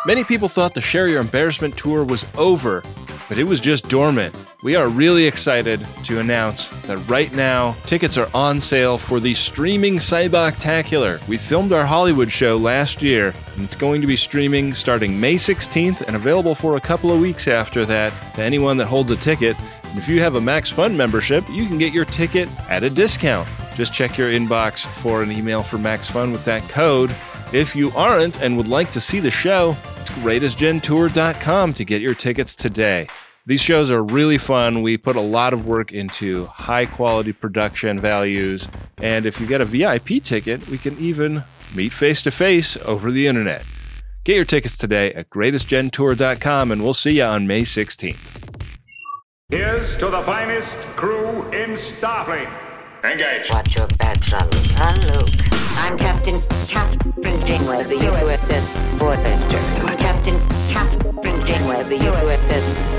Many people thought the Share Your Embarrassment tour was over, but it was just dormant. We are really excited to announce that right now, tickets are on sale for the streaming Cyboctacular. We filmed our Hollywood show last year, and it's going to be streaming starting May 16th and available for a couple of weeks after that to anyone that holds a ticket. And if you have a Max Fun membership, you can get your ticket at a discount. Just check your inbox for an email for Max Fun with that code. If you aren't and would like to see the show, it's greatestgentour.com to get your tickets today. These shows are really fun. We put a lot of work into high-quality production values, and if you get a VIP ticket, we can even meet face-to-face over the internet. Get your tickets today at greatestgentour.com, and we'll see you on May 16th. Here's to the finest crew in Starfleet. Engage. Watch your back, son. I'm Luke. I'm Captain Janeway of the USS Voyager. Captain Janeway of the USS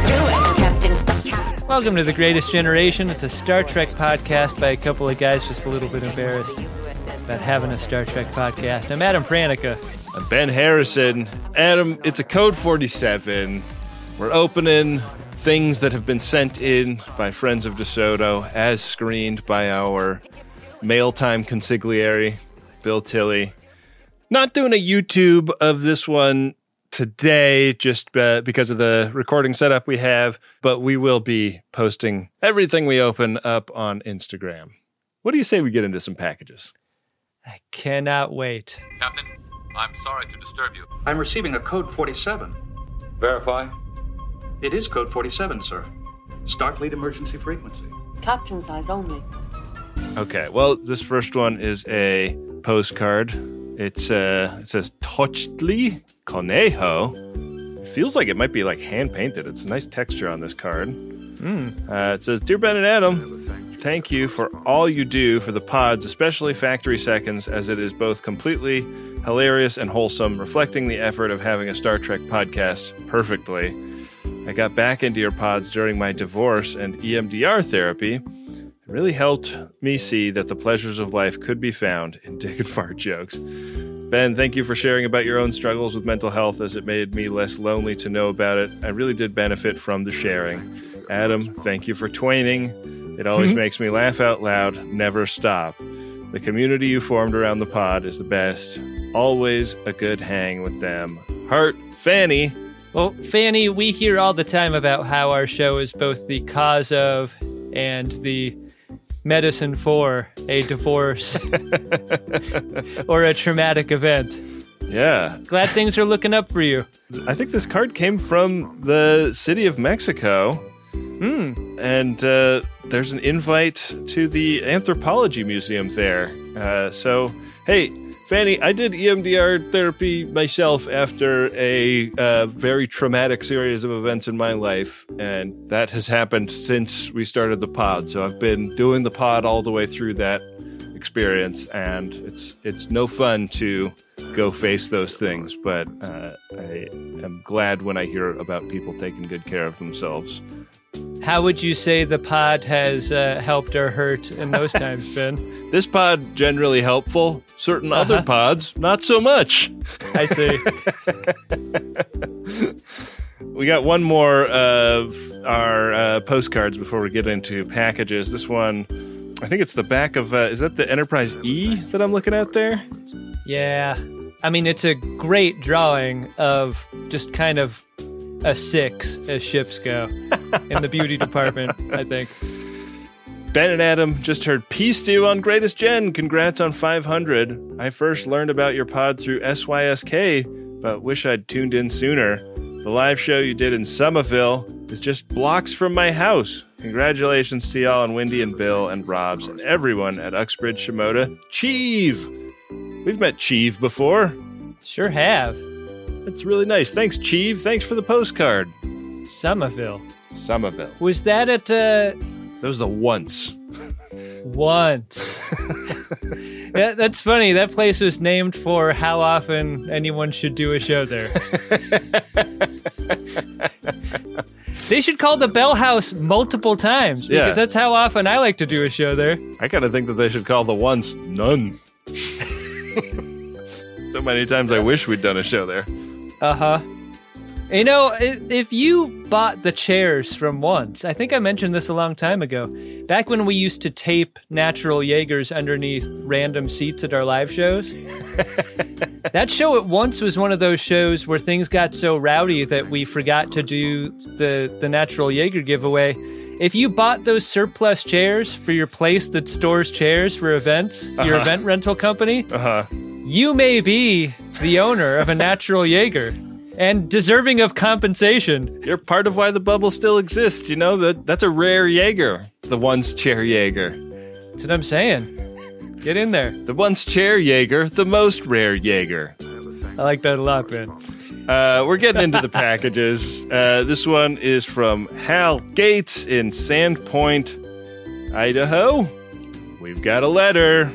Voyager. Welcome to The Greatest Generation. It's a Star Trek podcast by a couple of guys just a little bit embarrassed about having a Star Trek podcast. I'm Adam Pranica. I'm Ben Harrison. Adam, it's a Code 47. We're opening things that have been sent in by friends of DeSoto as screened by our mail time consigliere, Bill Tilley. Not doing a YouTube of this one today just because of the recording setup we have, but we will be posting everything we open up on Instagram. What do you say we get into some packages? I cannot wait. Captain, I'm sorry to disturb you. I'm receiving a code 47. Verify. It is code 47, sir. Starfleet emergency frequency. Captain's eyes only. Okay, well, this first one is a postcard. It says Tochtli Conejo. It feels like it might be like hand-painted. It's a nice texture on this card. It says, Dear Ben and Adam, thank you for all you do for the pods, especially Factory Seconds, as it is both completely hilarious and wholesome, reflecting the effort of having a Star Trek podcast perfectly. I got back into your pods during my divorce and EMDR therapy. It really helped me see that the pleasures of life could be found in dick and fart jokes. Ben, thank you for sharing about your own struggles with mental health, as it made me less lonely to know about it. I really did benefit from the sharing. Adam, thank you for twaining. It always makes me laugh out loud. Never stop. The community you formed around the pod is the best. Always a good hang with them. Heart, Fanny. Well, Fanny, we hear all the time about how our show is both the cause of and the medicine for a divorce or a traumatic event. Yeah. Glad things are looking up for you. I think this card came from the city of Mexico. And there's an invite to the Anthropology Museum there. So, hey, Fanny, I did EMDR therapy myself after a very traumatic series of events in my life, and that has happened since we started the pod. So I've been doing the pod all the way through that experience, and it's no fun to go face those things, but I am glad when I hear about people taking good care of themselves. How would you say the pod has helped or hurt in those times, Ben? This pod, generally helpful. Certain other pods, not so much. I see. We got one more of our postcards before we get into packages. This one, I think it's the back of, is that the Enterprise E that I'm looking at there? Yeah. I mean, it's a great drawing of just kind of a 6 as ships go in the beauty department, I think. Ben and Adam just heard Peace Stew on Greatest Gen. Congrats on 500. I first learned about your pod through SYSK, but wish I'd tuned in sooner. The live show you did in Somerville is just blocks from my house. Congratulations to y'all and Wendy and Bill and Robs and everyone at Uxbridge Shimoda. Cheeve! We've met Cheeve before. Sure have. That's really nice. Thanks, Cheeve. Thanks for the postcard. Somerville. Was that at... That was the once. That's funny. That place was named for how often anyone should do a show there. They should call the Bell House multiple times, because that's how often I like to do a show there. I kind of think that they should call the once none. So many times I wish we'd done a show there. Uh-huh. You know, if you bought the chairs from Once, I think I mentioned this a long time ago, back when we used to tape natural Jaegers underneath random seats at our live shows, that show at Once was one of those shows where things got so rowdy that we forgot to do the natural Jaeger giveaway. If you bought those surplus chairs for your place that stores chairs for events, your event rental company, you may be the owner of a natural Jaeger. And deserving of compensation. You're part of why the bubble still exists, you know? That's a rare Jaeger. The Once Chair Jaeger. That's what I'm saying. Get in there. The Once Chair Jaeger, the most rare Jaeger. I like that a lot, Ben. We're getting into the packages. This one is from Hal Gates in Sandpoint, Idaho. We've got a letter.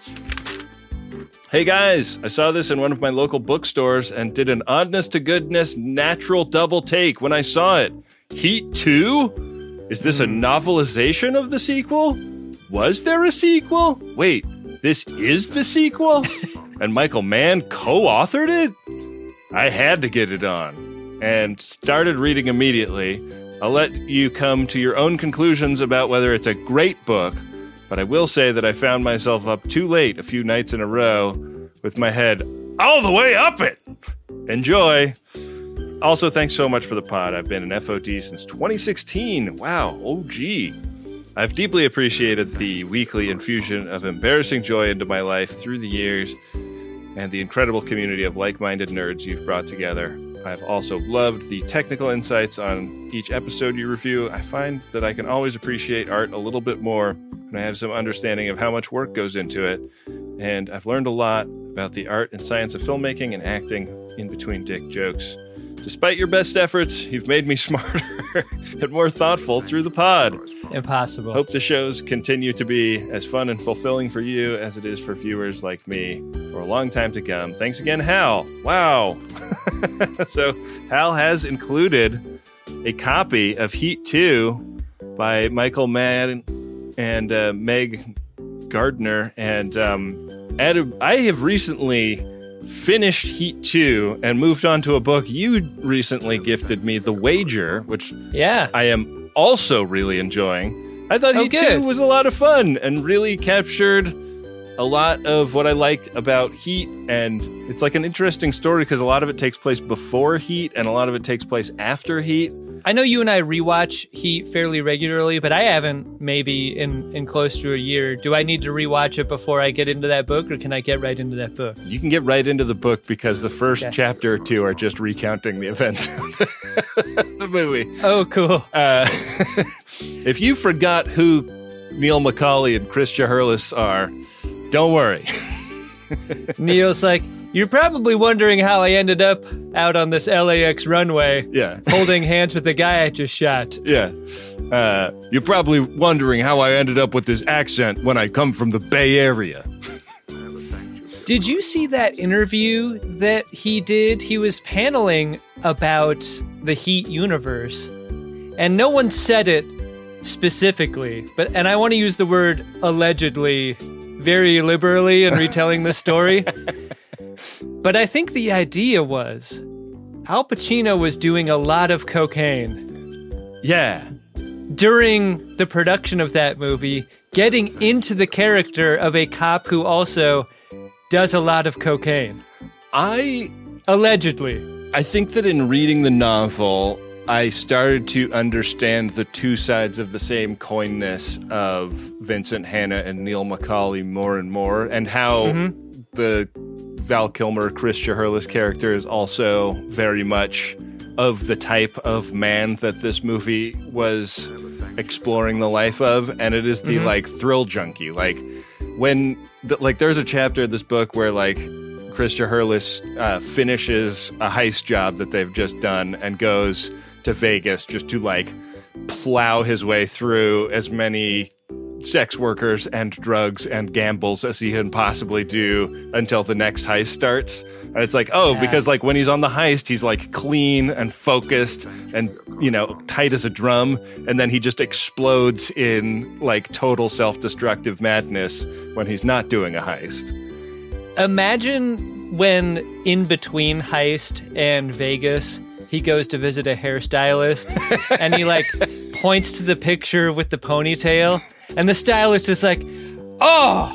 Hey guys, I saw this in one of my local bookstores and did an honest-to-goodness natural double take when I saw it. Heat 2? Is this a novelization of the sequel? Was there a sequel? Wait, this is the sequel? And Michael Mann co-authored it? I had to get it on, and started reading immediately. I'll let you come to your own conclusions about whether it's a great book, but I will say that I found myself up too late a few nights in a row with my head all the way up it. Enjoy. Also, thanks so much for the pod. I've been an FOD since 2016. Wow, OG. I've deeply appreciated the weekly infusion of embarrassing joy into my life through the years and the incredible community of like-minded nerds you've brought together. I've also loved the technical insights on each episode you review. I find that I can always appreciate art a little bit more, and I have some understanding of how much work goes into it. And I've learned a lot about the art and science of filmmaking and acting in between dick jokes. Despite your best efforts, you've made me smarter and more thoughtful through the pod. Impossible. Hope the shows continue to be as fun and fulfilling for you as it is for viewers like me for a long time to come. Thanks again, Hal. Wow. So Hal has included a copy of Heat 2 by Michael Mann and Meg Gardner. And Adam, I have recently finished Heat 2 and moved on to a book you recently gifted me, The Wager, which I am also really enjoying. I thought Heat 2 was a lot of fun and really captured a lot of what I liked about Heat, and it's like an interesting story because a lot of it takes place before Heat and a lot of it takes place after Heat. I know you and I rewatch Heat fairly regularly, but I haven't maybe in close to a year. Do I need to rewatch it before I get into that book, or can I get right into that book? You can get right into the book because the first chapter or two are just recounting the events of the movie. Oh, cool. If you forgot who Neil McCauley and Chris Chiherlis are, don't worry. Neil's like, you're probably wondering how I ended up out on this LAX runway, holding hands with the guy I just shot. Yeah. You're probably wondering how I ended up with this accent when I come from the Bay Area. Did you see that interview that he did? He was paneling about the Heat universe, and no one said it specifically, and I want to use the word allegedly very liberally in retelling this story. But I think the idea was Al Pacino was doing a lot of cocaine. Yeah. During the production of that movie, getting into the character of a cop who also does a lot of cocaine. Allegedly. I think that in reading the novel, I started to understand the two sides of the same coinness of Vincent Hanna and Neil McCauley more and more, and how the Val Kilmer, Chris Chiherlis character is also very much of the type of man that this movie was exploring the life of, and it is the like thrill junkie. Like when there's a chapter in this book where like Chris Chiherlis finishes a heist job that they've just done and goes to Vegas just to like plow his way through as many sex workers and drugs and gambles as he can possibly do until the next heist starts. And it's like, because like when he's on the heist, he's like clean and focused and, you know, tight as a drum. And then he just explodes in like total self-destructive madness when he's not doing a heist. Imagine when in between Heist and Vegas, he goes to visit a hairstylist and he like points to the picture with the ponytail and the stylist is like, oh,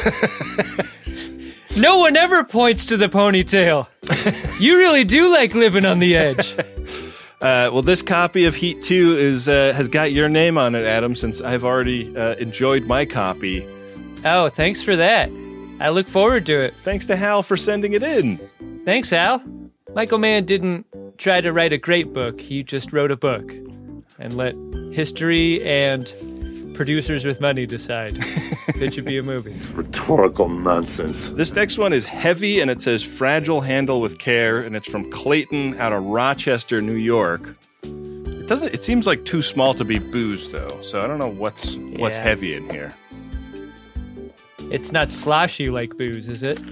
no one ever points to the ponytail. You really do like living on the edge. Well, this copy of Heat 2 has got your name on it, Adam, since I've already enjoyed my copy. Oh, thanks for that. I look forward to it. Thanks to Hal for sending it in. Thanks, Al. Michael Mann didn't try to write a great book. He just wrote a book and let history and producers with money decide if it should be a movie. It's rhetorical nonsense. This next one is heavy, and it says fragile handle with care, and it's from Clayton out of Rochester, New York. It seems like too small to be booze, though, so I don't know what's heavy in here. It's not sloshy like booze, is it?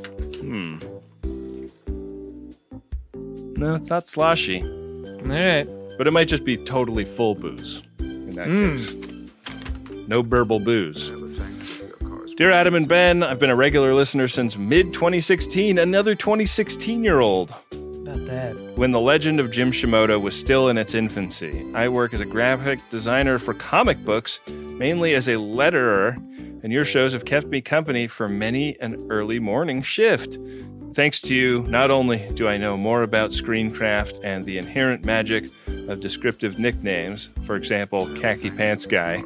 No, it's not sloshy. All right. But it might just be totally full booze in that case. No burble booze. Dear Adam and Ben, I've been a regular listener since mid-2016, another 2016-year-old. About that. When the legend of Jim Shimoda was still in its infancy. I work as a graphic designer for comic books, mainly as a letterer, and your shows have kept me company for many an early morning shift. Thanks to you, not only do I know more about screencraft and the inherent magic of descriptive nicknames, for example, Khaki Pants Guy,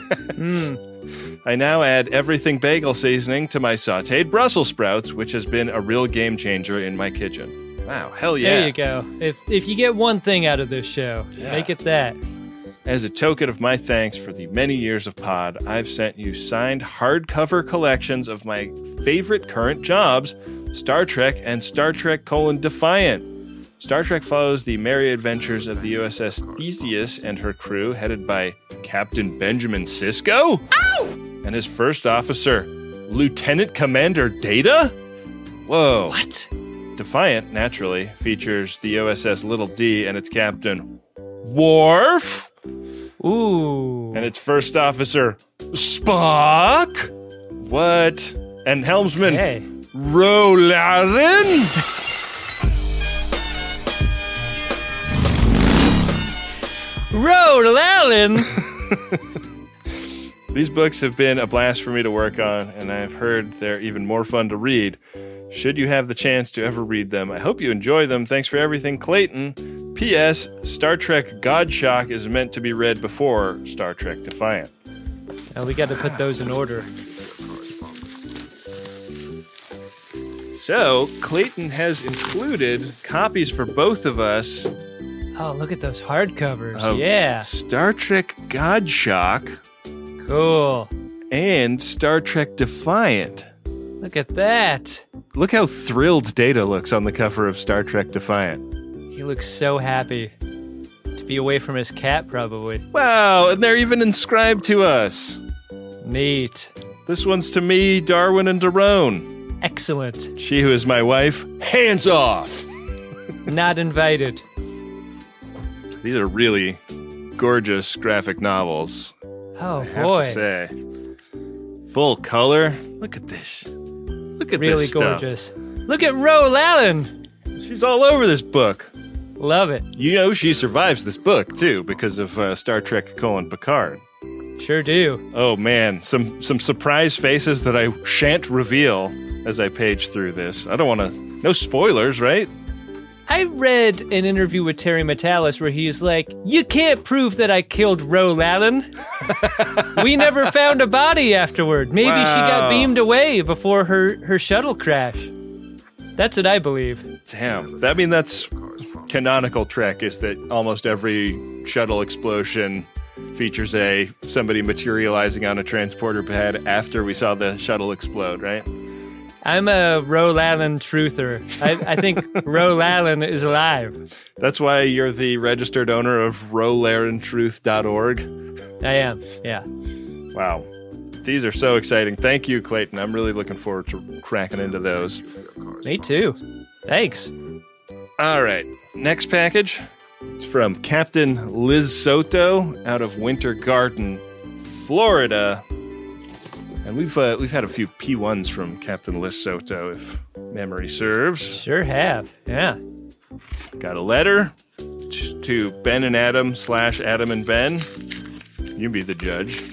I now add everything bagel seasoning to my sautéed Brussels sprouts, which has been a real game changer in my kitchen. Wow, hell yeah. There you go. If you get one thing out of this show, make it that. As a token of my thanks for the many years of pod, I've sent you signed hardcover collections of my favorite current jobs, Star Trek and Star Trek: Defiant. Star Trek follows the merry adventures of the USS Theseus and her crew, headed by Captain Benjamin Sisko and his first officer, Lieutenant Commander Data? Whoa. What? Defiant, naturally, features the USS Little D and its captain, Worf. Ooh. And its first officer, Spock. What? And helmsman, Hey. Rolaren. Rhode Allen. These books have been a blast for me to work on, and I've heard they're even more fun to read. Should you have the chance to ever read them, I hope you enjoy them. Thanks for everything, Clayton. P.S. Star Trek Godshock is meant to be read before Star Trek Defiant. Oh, we got to put those in order. So, Clayton has included copies for both of us Oh, look at those hardcovers. of Yeah. Star Trek Godshock Cool. and Star Trek Defiant. Look at that. Look how thrilled Data looks on the cover of Star Trek Defiant. He looks so happy to be away from his cat, probably. Wow, and they're even inscribed to us. Neat. This one's to me, Darwin, and Daron. Excellent. She who is my wife, hands off. Not invited. These are really gorgeous graphic novels, Oh, I have boy. to say. Full color. Look at this. Look at Really this stuff. gorgeous. Look at Rhode Allen. She's all over this book. Love it. You know she survives this book, too, because of Star Trek: Picard. Sure do. Oh, man. Some surprise faces that I shan't reveal as I page through this. I don't want to... No spoilers, right? I read an interview with Terry Metalis where he's like, you can't prove that I killed Rhode Allen. We never found a body afterward. Maybe she got Wow. beamed away before her shuttle crash. That's what I believe. Damn. That's canonical Trek, is that almost every shuttle explosion features somebody materializing on a transporter pad after we saw the shuttle explode, right? I'm a Rhode Allen truther. I think Rhode Allen is alive. That's why you're the registered owner of RolarenTruth.org. I am, yeah. Wow. These are so exciting. Thank you, Clayton. I'm really looking forward to cracking into those. Me too. Thanks. All right. Next package. It's from Captain Liz Soto out of Winter Garden, Florida. And we've had a few P1s from Captain Liz Soto, if memory serves. Sure have. Yeah. Got a letter to Ben and Adam / Adam and Ben. You be the judge.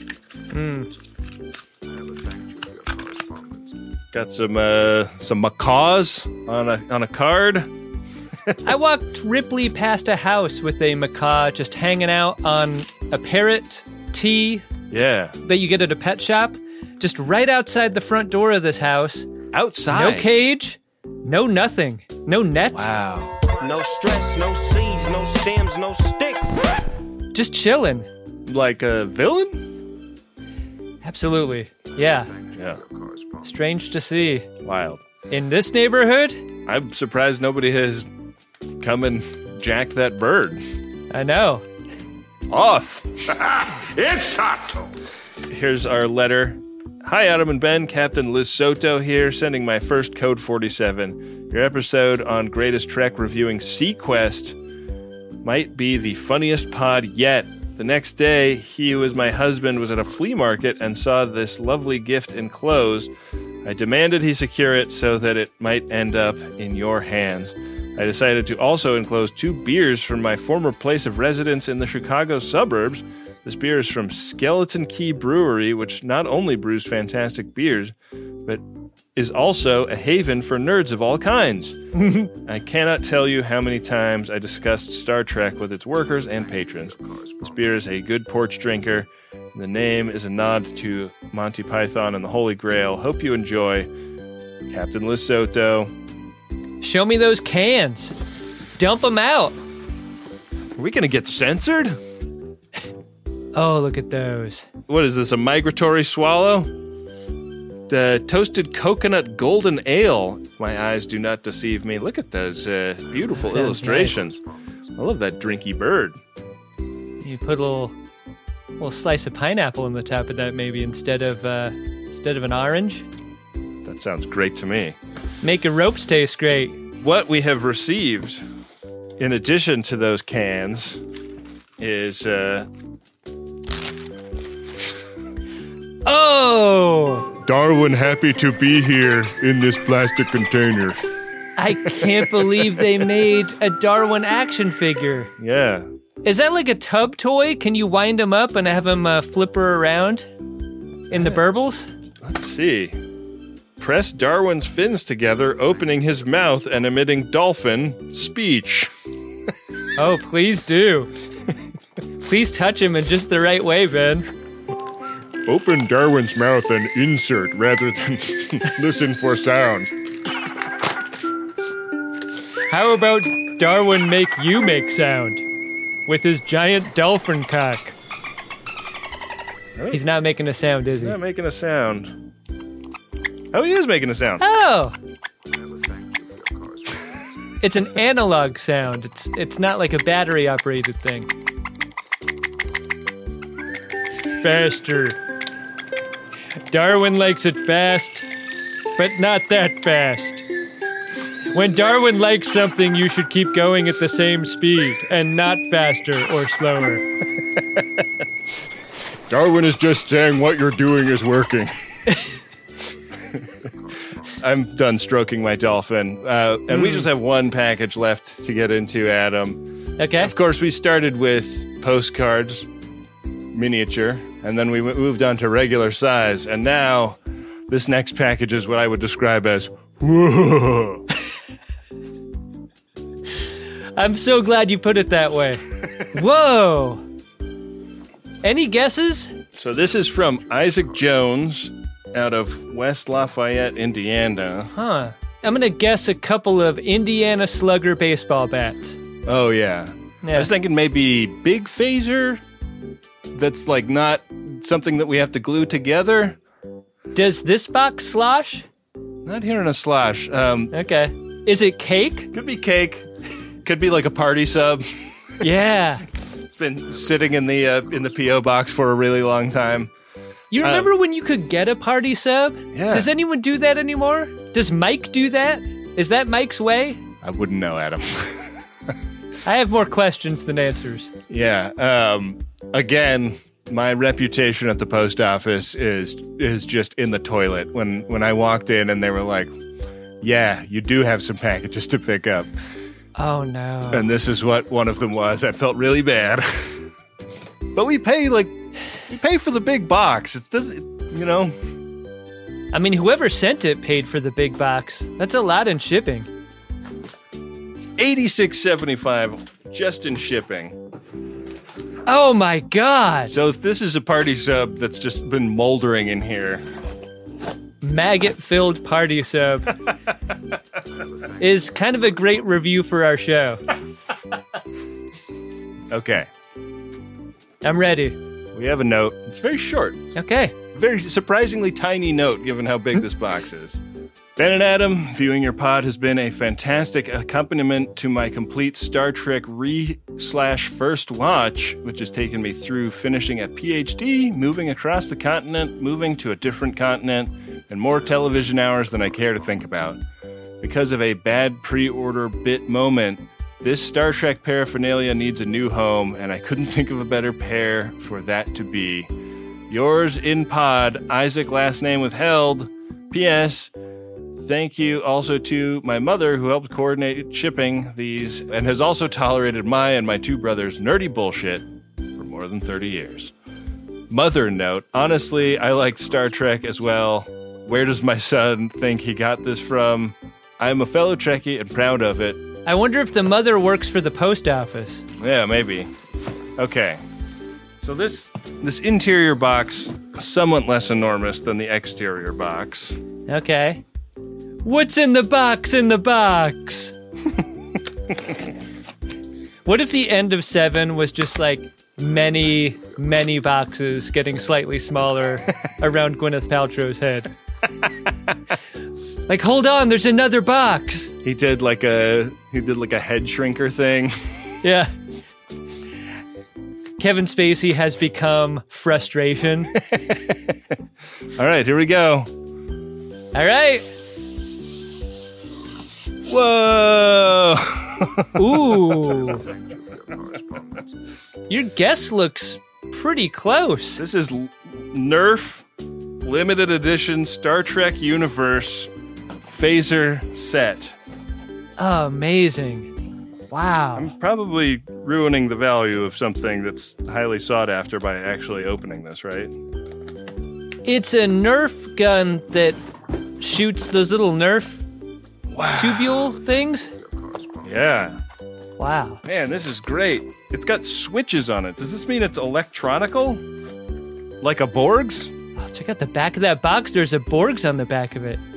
Got some macaws on a card. I walked Ripley past a house with a macaw just hanging out on a parrot tee Yeah. that you get at a pet shop, just right outside the front door of this house. Outside. No cage, no nothing, no net. Wow. No stress, no seeds, no stems, no sticks. Just chilling. Like a villain? Absolutely. Yeah. Yeah. Strange to see. Wild. In this neighborhood, I'm surprised nobody has come and jacked that bird. I know. Off. It's Sato. Here's our letter. Hi, Adam and Ben. Captain Liz Soto here, sending my first Code 47. Your episode on Greatest Trek reviewing Sequest might be the funniest pod yet. The next day, he who is my husband was at a flea market and saw this lovely gift enclosed. I demanded he secure it so that it might end up in your hands. I decided to also enclose 2 beers from my former place of residence in the Chicago suburbs. This beer is from Skeleton Key Brewery, which not only brews fantastic beers, but is also a haven for nerds of all kinds. I cannot tell you how many times I discussed Star Trek with its workers and patrons. This beer is a good porch drinker. The name is a nod to Monty Python and the Holy Grail. Hope you enjoy. Captain Liz Soto. Show me those cans. Dump them out. Are we going to get censored? Oh, look at those. What is this, a migratory swallow? The toasted coconut golden ale. My eyes do not deceive me. Look at those beautiful That sounds illustrations. I love that drinky bird. You put a little slice of pineapple on the top of that, maybe instead of an orange. That sounds great to me. Make your ropes taste great. What we have received, in addition to those cans, is Oh! Darwin happy to be here in this plastic container. I can't believe they made a Darwin action figure. yeah. Is that like a tub toy? Can you wind him up and have him flipper around in the burbles? Let's see. Press Darwin's fins together, opening his mouth and emitting dolphin speech. Oh, please do. Please touch him in just the right way, Ben. Open Darwin's mouth and insert rather than listen for sound. How about Darwin make you make sound with his giant dolphin cock? He's not making a sound, is he? He's not making a sound. Oh, he is making a sound. Oh! It's an analog sound. It's not like a battery-operated thing. Faster. Darwin likes it fast, but not that fast. When Darwin likes something, you should keep going at the same speed and not faster or slower. Darwin is just saying what you're doing is working. I'm done stroking my dolphin. And we just have one package left to get into, Adam. Okay. Of course, we started with postcards, miniature, and then we moved on to regular size. And now, this next package is what I would describe as, whoa. I'm so glad you put it that way. Whoa! Any guesses? So this is from Isaac Jones out of West Lafayette, Indiana. Huh. I'm gonna guess a couple of Indiana Slugger baseball bats. Oh, yeah. Yeah. I was thinking maybe Big Phaser. That's like not something that we have to glue together. Does this box slosh? Not hearing a slosh. Okay. Is it cake? Could be cake. Could be like a party sub. Yeah. It's been sitting in the P.O. box for a really long time. You remember when you could get a party sub? Yeah. Does anyone do that anymore? Does Mike do that? Is that Mike's way? I wouldn't know, Adam. I have more questions than answers. Yeah. Again, my reputation at the post office is just in the toilet. When I walked in and they were like, yeah, you do have some packages to pick up. Oh, no. And this is what one of them was. I felt really bad. But we pay for the big box. It doesn't, you know. I mean, whoever sent it paid for the big box. That's a lot in shipping. $86.75 just in shipping. Oh my God. So if this is a party sub that's just been moldering in here. Maggot-filled party sub is kind of a great review for our show. Okay. I'm ready. We have a note. It's very short. Okay. Very surprisingly tiny note given how big this box is. Ben and Adam, viewing your pod has been a fantastic accompaniment to my complete Star Trek /first watch, which has taken me through finishing a PhD, moving across the continent, moving to a different continent, and more television hours than I care to think about. Because of a bad pre-order bit moment, this Star Trek paraphernalia needs a new home, and I couldn't think of a better pair for that to be. Yours in pod, Isaac, last name withheld. P.S. Thank you also to my mother, who helped coordinate shipping these and has also tolerated my and my two brothers' nerdy bullshit for more than 30 years. Mother note, honestly, I like Star Trek as well. Where does my son think he got this from? I'm a fellow Trekkie and proud of it. I wonder if the mother works for the post office. Yeah, maybe. Okay. So this interior box, somewhat less enormous than the exterior box. Okay. What's in the box in the box? What if the end of 7 was just like many, many boxes getting slightly smaller around Gwyneth Paltrow's head? Like, hold on, there's another box. He did like a head shrinker thing. Yeah. Kevin Spacey has become frustration. All right, here we go. All right. Whoa! Ooh. Your guess looks pretty close. This is Nerf limited edition Star Trek Universe phaser set. Oh, amazing. Wow. I'm probably ruining the value of something that's highly sought after by actually opening this, right? It's a Nerf gun that shoots those little Nerf tubule things. Yeah. Wow. Man, this is great. It's got switches on it. Does this mean it's electronical? Like a Borg's? Oh, check out the back of that box. There's a Borg's on the back of it.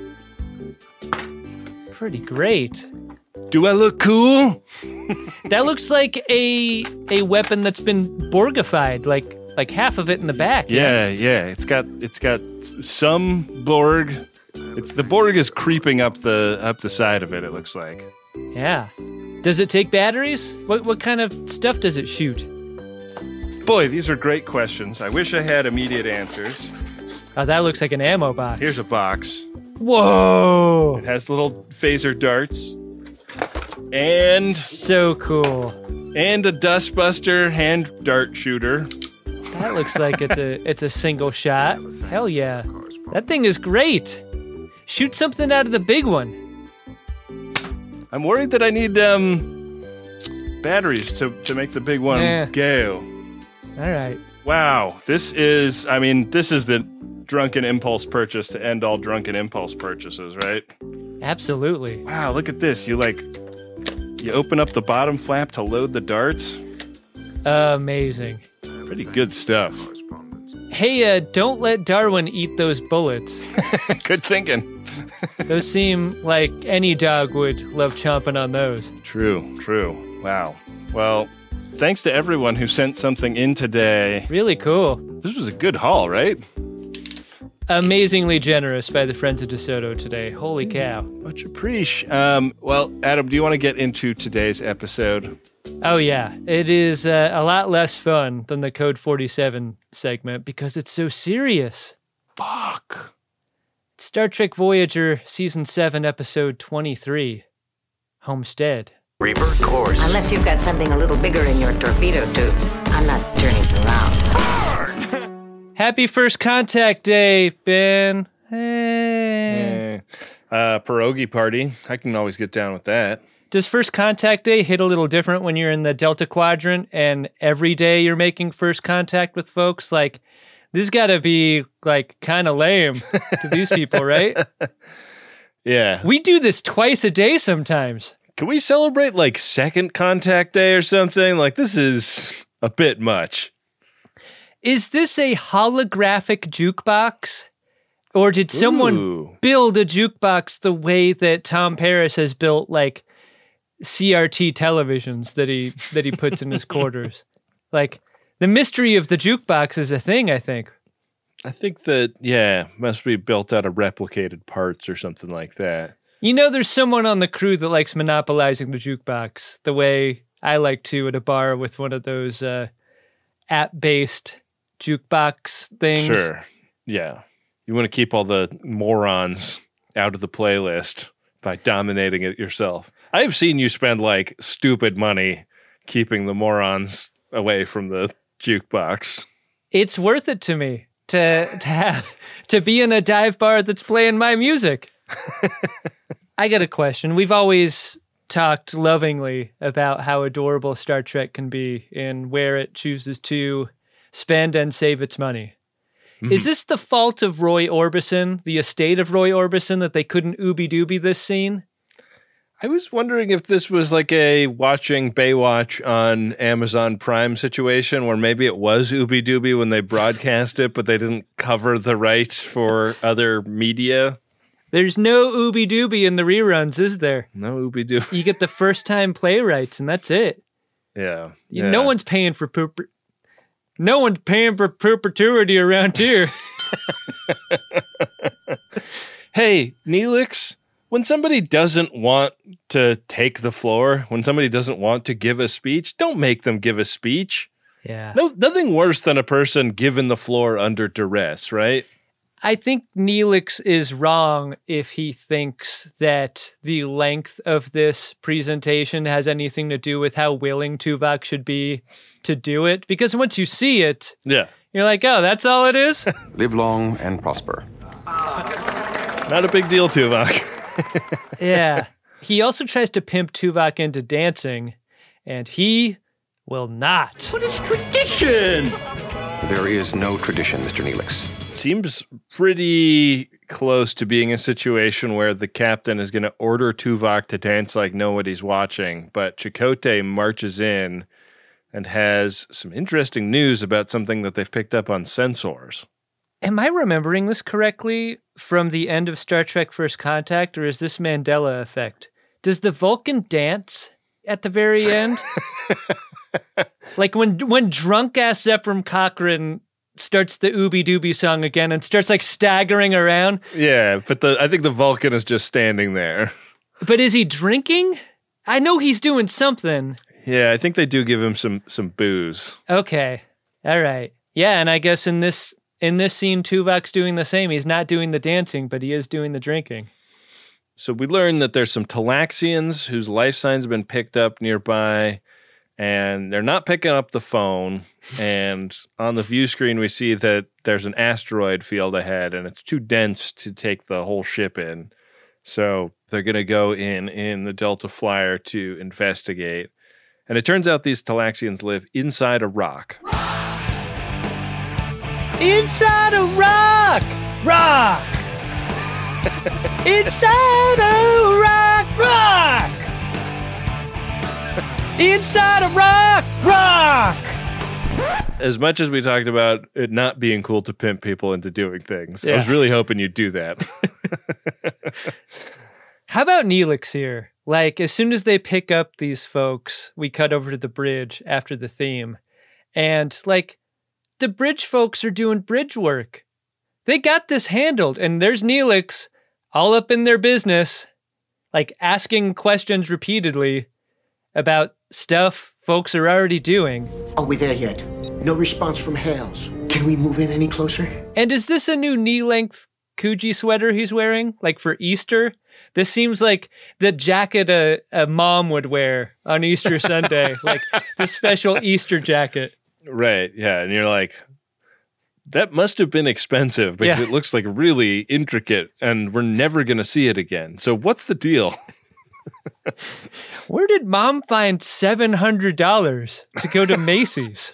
Pretty great. Do I look cool? That looks like a weapon that's been Borgified, like half of it in the back. Yeah. It's got some Borg. The Borg is creeping up the side of it. It looks like. Yeah. Does it take batteries? What kind of stuff does it shoot? Boy, these are great questions. I wish I had immediate answers. Oh, that looks like an ammo box. Here's a box. Whoa! It has little phaser darts. And so cool. And a dustbuster hand dart shooter. That looks like it's a single shot. Hell yeah. That thing is great. Shoot something out of the big one. I'm worried that I need batteries to make the big one go. All right. Wow. This is the drunken impulse purchase to end all drunken impulse purchases, right? Absolutely. Wow, look at this. You open up the bottom flap to load the darts. Amazing. Pretty good stuff. Hey, don't let Darwin eat those bullets. Good thinking. Those seem like any dog would love chomping on those. True. Wow. Well, thanks to everyone who sent something in today. Really cool. This was a good haul, right? Amazingly generous by the Friends of DeSoto today. Holy cow. Much appreciate. Well, Adam, do you want to get into today's episode? Oh, yeah. It is a lot less fun than the Code 47 segment because it's so serious. Fuck. It's Star Trek Voyager Season 7, Episode 23, Homestead. Revert course. Unless you've got something a little bigger in your torpedo tubes, I'm not turning around. Happy First Contact Day, Ben. Hey. Pierogi party. I can always get down with that. Does First Contact Day hit a little different when you're in the Delta Quadrant and every day you're making first contact with folks? Like, this got to be, like, kind of lame to these people, right? Yeah. We do this twice a day sometimes. Can we celebrate, like, Second Contact Day or something? Like, this is a bit much. Is this a holographic jukebox? Or did someone build a jukebox the way that Tom Paris has built, like, CRT televisions that he puts in his quarters? Like, the mystery of the jukebox is a thing, I think. I think that, yeah, must be built out of replicated parts or something like that. You know, there's someone on the crew that likes monopolizing the jukebox the way I like to at a bar with one of those app-based jukebox things. Sure. Yeah. You want to keep all the morons out of the playlist by dominating it yourself. I've seen you spend, like, stupid money keeping the morons away from the jukebox. It's worth it to me to be in a dive bar that's playing my music. I got a question. We've always talked lovingly about how adorable Star Trek can be and where it chooses to spend and save its money. Mm-hmm. Is this the fault of Roy Orbison, the estate of Roy Orbison, that they couldn't ooby-dooby this scene? I was wondering if this was like a watching Baywatch on Amazon Prime situation where maybe it was ooby-dooby when they broadcast it, but they didn't cover the rights for other media. There's no ooby-dooby in the reruns, is there? No ooby-dooby. You get the first-time playwrights, and that's it. Yeah. No one's paying for No one's paying for perpetuity around here. Hey, Neelix, when somebody doesn't want to take the floor, when somebody doesn't want to give a speech, don't make them give a speech. Yeah. No, nothing worse than a person given the floor under duress, right? I think Neelix is wrong if he thinks that the length of this presentation has anything to do with how willing Tuvok should be to do it. Because once you see it, you're like, oh, that's all it is? Live long and prosper. Not a big deal, Tuvok. Yeah. He also tries to pimp Tuvok into dancing, and he will not. But it's tradition! There is no tradition, Mr. Neelix. Seems pretty close to being a situation where the captain is going to order Tuvok to dance like nobody's watching, but Chakotay marches in and has some interesting news about something that they've picked up on sensors. Am I remembering this correctly from the end of Star Trek First Contact, or is this Mandela effect? Does the Vulcan dance at the very end? Like when drunk-ass Zephram Cochrane starts the Ooby Dooby song again and starts like staggering around. Yeah, but I think the Vulcan is just standing there. But is he drinking? I know he's doing something. Yeah, I think they do give him some booze. Okay. All right. Yeah, and I guess in this scene, Tuvok's doing the same. He's not doing the dancing, but he is doing the drinking. So we learn that there's some Talaxians whose life signs have been picked up nearby, and they're not picking up the phone. And on the view screen, we see that there's an asteroid field ahead, and it's too dense to take the whole ship in. So they're going to go in the Delta Flyer to investigate. And it turns out these Talaxians live inside a rock. Inside a rock! Rock! Inside a rock! Rock! Inside a rock! Rock! As much as we talked about it not being cool to pimp people into doing things, I was really hoping you'd do that. How about Neelix here? Like, as soon as they pick up these folks, we cut over to the bridge after the theme. And, like, the bridge folks are doing bridge work. They got this handled. And there's Neelix all up in their business, like, asking questions repeatedly about stuff folks are already doing. Are we there yet? No response from Hales. Can we move in any closer? And is this a new knee-length Coogee sweater he's wearing, like for Easter? This seems like the jacket a mom would wear on Easter Sunday, like the special Easter jacket. Right, yeah. And you're like, That must have been expensive because Yeah. it looks like really intricate and we're never going to see it again. So what's the deal? Where did Mom find $700 to go to Macy's?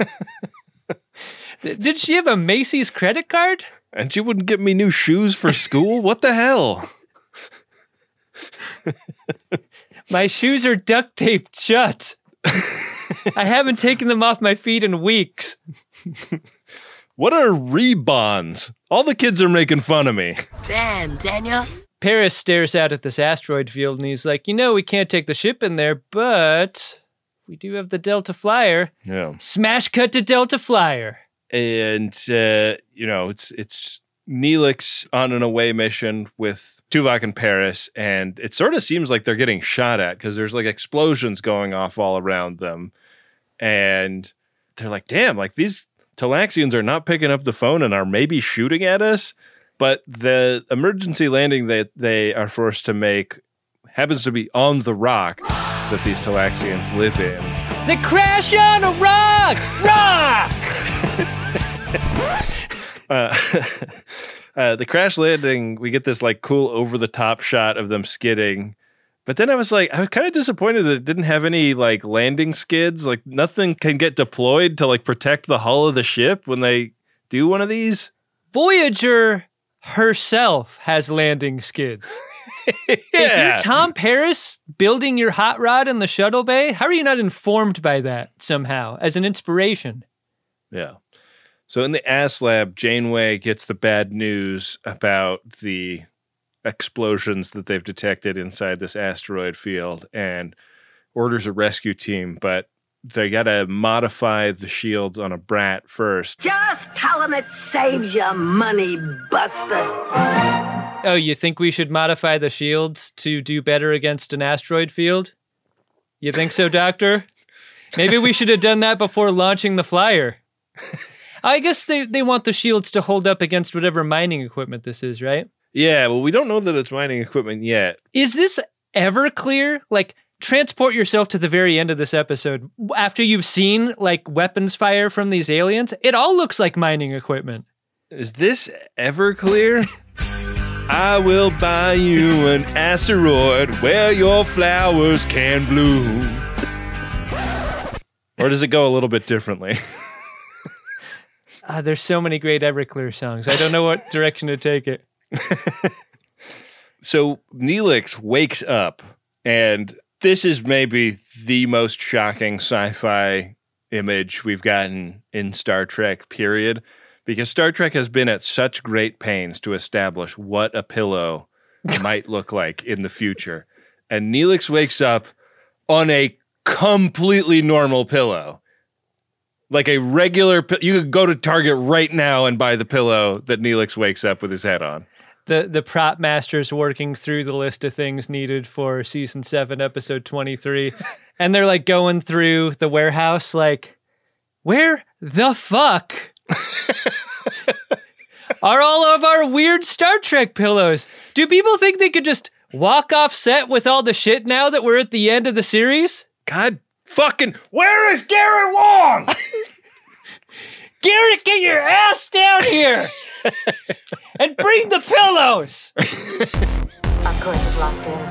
Did she have a Macy's credit card? And she wouldn't get me new shoes for school? What the hell? My shoes are duct taped shut. I haven't taken them off my feet in weeks. What are rebonds? All the kids are making fun of me. Damn, Daniel. Paris stares out at this asteroid field and he's like, we can't take the ship in there, but we do have the Delta Flyer. Yeah. Smash cut to Delta Flyer. And, it's Neelix on an away mission with Tuvok and Paris, and it sort of seems like they're getting shot at because there's like explosions going off all around them. And they're like, damn, like these Talaxians are not picking up the phone and are maybe shooting at us. But the emergency landing that they are forced to make happens to be on the rock that these Talaxians live in. They crash on a rock! The crash landing, we get this like cool over the top shot of them skidding. But then I was kind of disappointed that it didn't have any like landing skids. Like nothing can get deployed to like protect the hull of the ship when they do one of these. Voyager herself has landing skids. Yeah. If you're Tom Paris building your hot rod in the shuttle bay, how are you not informed by that somehow as an inspiration? Yeah. So in the ass lab, Janeway gets the bad news about the explosions that they've detected inside this asteroid field and orders a rescue team, but they got to modify the shields on a brat first. Just tell him it saves you money, buster. Oh, you think we should modify the shields to do better against an asteroid field? You think so, Doctor? Maybe we should have done that before launching the flyer. I guess they want the shields to hold up against whatever mining equipment this is, right? Yeah, well, we don't know that it's mining equipment yet. Is this ever clear? Like, transport yourself to the very end of this episode. After you've seen, like, weapons fire from these aliens, it all looks like mining equipment. Is this ever clear? I will buy you an asteroid where your flowers can bloom. Or does it go a little bit differently? There's so many great Everclear songs. I don't know what direction to take it. So Neelix wakes up, and this is maybe the most shocking sci-fi image we've gotten in Star Trek, period. Because Star Trek has been at such great pains to establish what a pillow might look like in the future. And Neelix wakes up on a completely normal pillow. Like a regular you could go to Target right now and buy the pillow that Neelix wakes up with his head on. The prop master's working through the list of things needed for season 7, episode 23. And they're like going through the warehouse like, where the fuck are all of our weird Star Trek pillows? Do people think they could just walk off set with all the shit now that we're at the end of the series? God fucking, where is Garrett Wong? Garrett, get your ass down here and bring the pillows. Our course is locked in.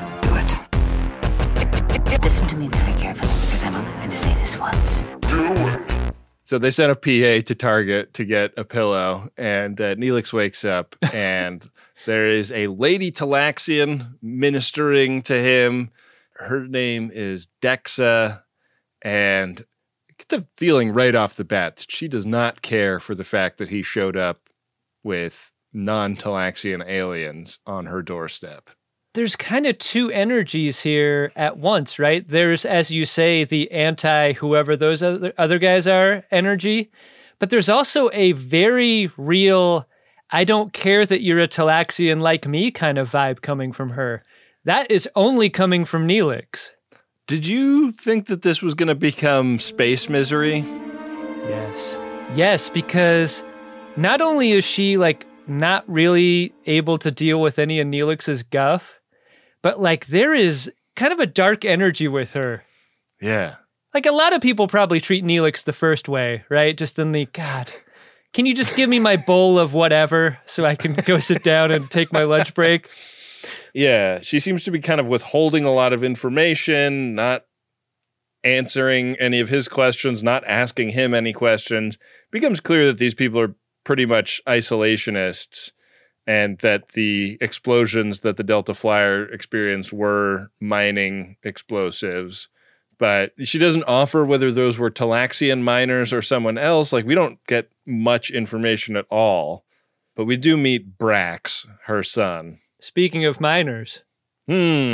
Good. Listen to me very carefully because I'm only going to say this once. Do it. So they sent a PA to Target to get a pillow, and Neelix wakes up, and there is a lady Talaxian ministering to him. Her name is Dexa, and I get the feeling right off the bat that she does not care for the fact that he showed up with non-Talaxian aliens on her doorstep. There's kind of two energies here at once, right? There's, as you say, the anti-whoever those other guys are energy, but there's also a very real, I don't care that you're a Talaxian like me kind of vibe coming from her. That is only coming from Neelix. Did you think that this was going to become space misery? Yes. Yes, because not only is she, like, not really able to deal with any of Neelix's guff, but, like, there is kind of a dark energy with her. Yeah. Like, a lot of people probably treat Neelix the first way, right? Just in the, God, can you just give me my bowl of whatever so I can go sit down and take my lunch break? Yeah, she seems to be kind of withholding a lot of information, not answering any of his questions, not asking him any questions. It becomes clear that these people are pretty much isolationists and that the explosions that the Delta Flyer experienced were mining explosives. But she doesn't offer whether those were Talaxian miners or someone else. Like, we don't get much information at all. But we do meet Brax, her son. Speaking of miners. He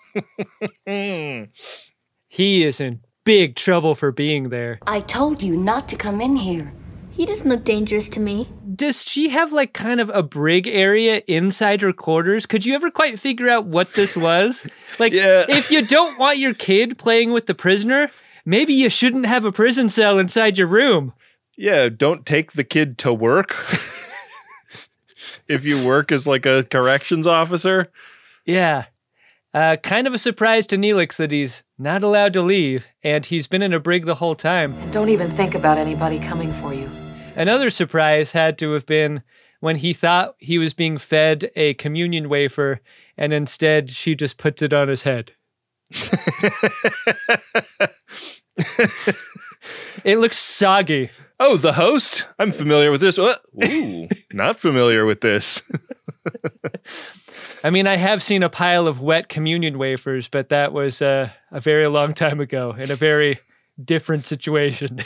is in big trouble for being there. I told you not to come in here. He doesn't look dangerous to me. Does she have like kind of a brig area inside her quarters? Could you ever quite figure out what this was? Like, if you don't want your kid playing with the prisoner, maybe you shouldn't have a prison cell inside your room. Yeah, don't take the kid to work. If you work as like a corrections officer. Yeah. Kind of a surprise to Neelix that he's not allowed to leave, and he's been in a brig the whole time. Don't even think about anybody coming for you. Another surprise had to have been when he thought he was being fed a communion wafer, and instead she just puts it on his head. It looks soggy. Oh, the host? I'm familiar with this. Ooh, not familiar with this. I mean, I have seen a pile of wet communion wafers, but that was a very long time ago in a very different situation.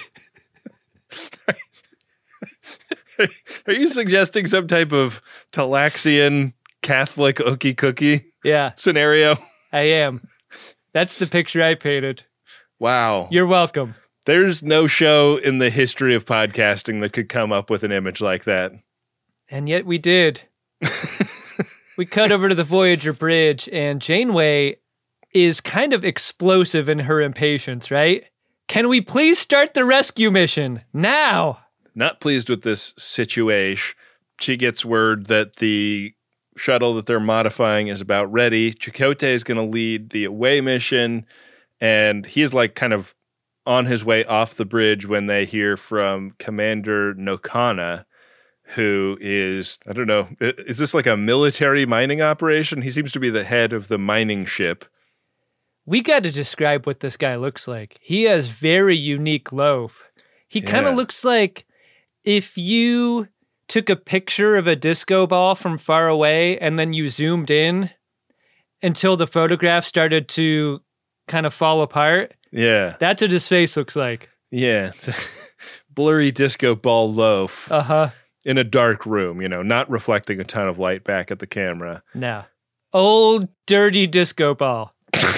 Are you suggesting some type of Talaxian Catholic ookie cookie scenario? I am. That's the picture I painted. Wow. You're welcome. There's no show in the history of podcasting that could come up with an image like that. And yet we did. We cut over to the Voyager bridge, and Janeway is kind of explosive in her impatience, right? Can we please start the rescue mission now? Not pleased with this situation. She gets word that the shuttle that they're modifying is about ready. Chakotay is going to lead the away mission, and he's like kind of on his way off the bridge when they hear from Commander Nokana, who is, I don't know, is this like a military mining operation? He seems to be the head of the mining ship. We got to describe what this guy looks like. He has very unique loaf. He kind of looks like if you took a picture of a disco ball from far away and then you zoomed in until the photograph started to kind of fall apart. Yeah. That's what his face looks like. Yeah. Blurry disco ball loaf. Uh-huh. In a dark room, not reflecting a ton of light back at the camera. No. Old, dirty disco ball.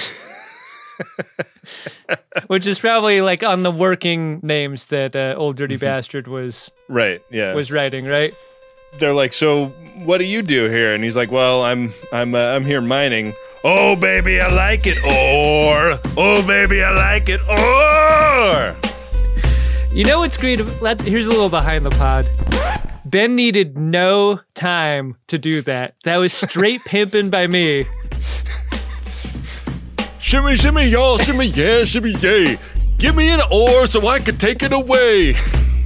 Which is probably like on the working names that Old Dirty Bastard was writing, right? They're like, so what do you do here? And he's like, well, I'm here mining. Oh, baby, I like it. Or, oh, baby, I like it. Or. You know what's great? Here's a little behind the pod. Ben needed no time to do that. That was straight pimping by me. Shimmy, shimmy, y'all, shimmy, yeah, shimmy, yay. Give me an oar so I can take it away.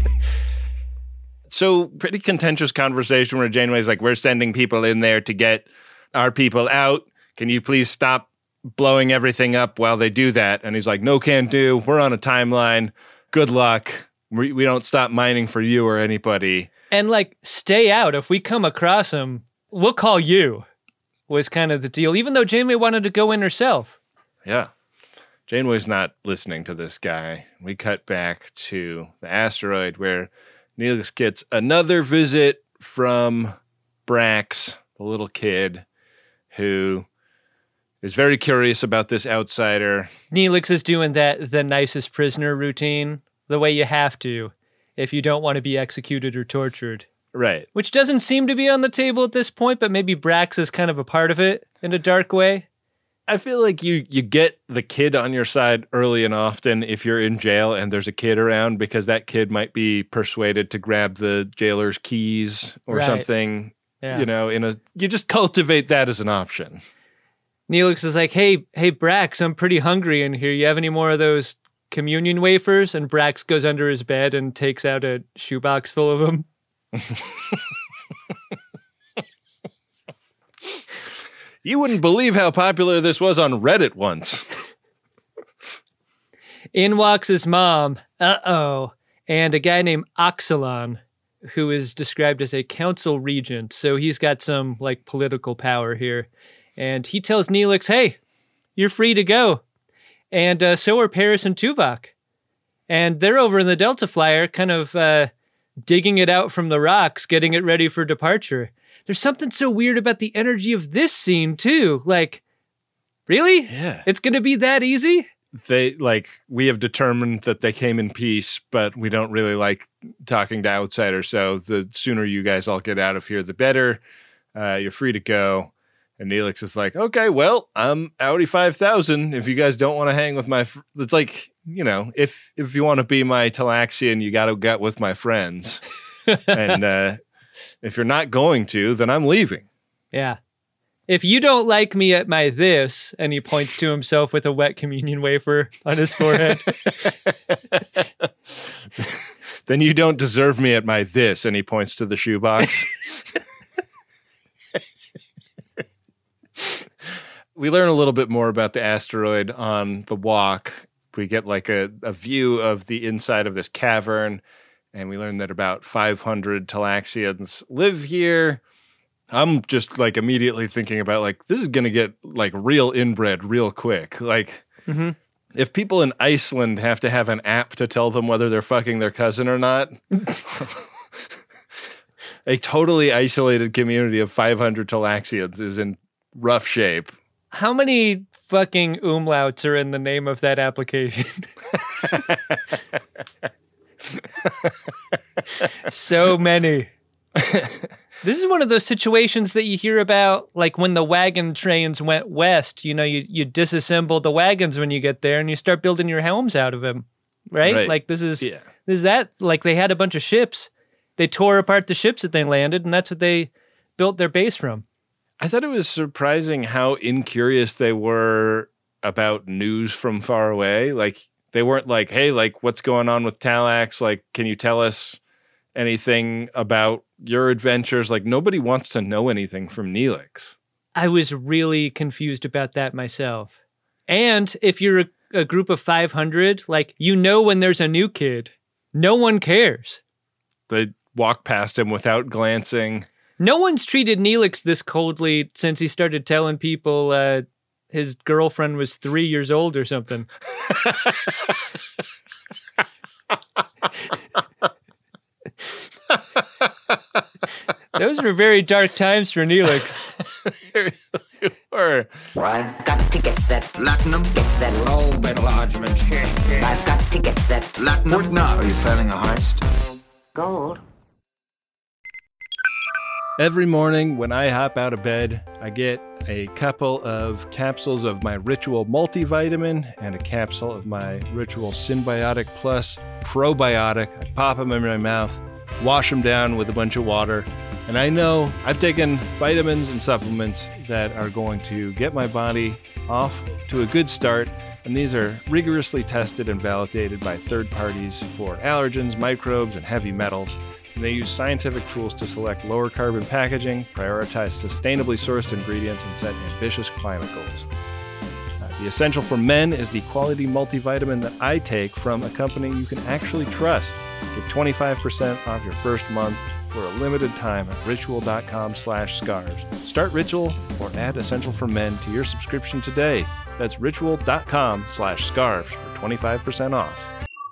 So, pretty contentious conversation where Janeway's like, we're sending people in there to get our people out. Can you please stop blowing everything up while they do that? And he's like, no, can't do. We're on a timeline. Good luck. We don't stop mining for you or anybody. And like, stay out. If we come across him, we'll call you, was kind of the deal, even though Janeway wanted to go in herself. Yeah. Janeway's not listening to this guy. We cut back to the asteroid where Neelix gets another visit from Brax, the little kid, who is very curious about this outsider. Neelix is doing the nicest prisoner routine, the way you have to if you don't want to be executed or tortured. Right. Which doesn't seem to be on the table at this point, but maybe Brax is kind of a part of it in a dark way. I feel like you get the kid on your side early and often if you're in jail and there's a kid around, because that kid might be persuaded to grab the jailer's keys or something. Yeah. You just cultivate that as an option. Neelix is like, hey, Brax, I'm pretty hungry in here. You have any more of those communion wafers, and Brax goes under his bed and takes out a shoebox full of them. You wouldn't believe how popular this was on Reddit once. In walks his mom, and a guy named Oxalon, who is described as a council regent. So he's got some like political power here. And he tells Neelix, hey, you're free to go. And so are Paris and Tuvok. And they're over in the Delta Flyer kind of digging it out from the rocks, getting it ready for departure. There's something so weird about the energy of this scene, too. Like, really? Yeah. It's going to be that easy? We have determined that they came in peace, but we don't really like talking to outsiders. So the sooner you guys all get out of here, the better. You're free to go. And Neelix is like, okay, well, I'm Audi 5000. If you guys don't want to hang with my, it's like, you know, if you want to be my Talaxian, you got to get with my friends. And if you're not going to, then I'm leaving. Yeah. If you don't like me at my this, and he points to himself with a wet communion wafer on his forehead. Then you don't deserve me at my this, and he points to the shoebox. We learn a little bit more about the asteroid on the walk. We get like a view of the inside of this cavern, and we learn that about 500 Talaxians live here. I'm just like immediately thinking about like, this is going to get like real inbred real quick. Like if people in Iceland have to have an app to tell them whether they're fucking their cousin or not, a totally isolated community of 500 Talaxians is in rough shape. How many fucking umlauts are in the name of that application? So many. This is one of those situations that you hear about, like when the wagon trains went west. You know, you disassemble the wagons when you get there and you start building your homes out of them, right? Like this is that, like they had a bunch of ships. They tore apart the ships that they landed, and that's what they built their base from. I thought it was surprising how incurious they were about news from far away. Like they weren't like, hey, like what's going on with Talax? Like, can you tell us anything about your adventures? Like nobody wants to know anything from Neelix. I was really confused about that myself. And if you're a group of 500, like, you know, when there's a new kid, no one cares. They walk past him without glancing. No one's treated Neelix this coldly since he started telling people his girlfriend was 3 years old or something. Those were very dark times for Neelix. I've got to get that platinum. Get that low metal enlargement. I've got to get that platinum. What now? Are you planning a heist? Gold. Every morning when I hop out of bed, I get a couple of capsules of my Ritual multivitamin and a capsule of my Ritual Symbiotic Plus probiotic. I pop them in my mouth, wash them down with a bunch of water, and I know I've taken vitamins and supplements that are going to get my body off to a good start, and these are rigorously tested and validated by third parties for allergens, microbes, and heavy metals. And they use scientific tools to select lower carbon packaging, prioritize sustainably sourced ingredients, and set ambitious climate goals. The Essential for Men is the quality multivitamin that I take from a company you can actually trust. Get 25% off your first month for a limited time at ritual.com/scarves. Start Ritual or add Essential for Men to your subscription today. That's ritual.com/scarves for 25% off.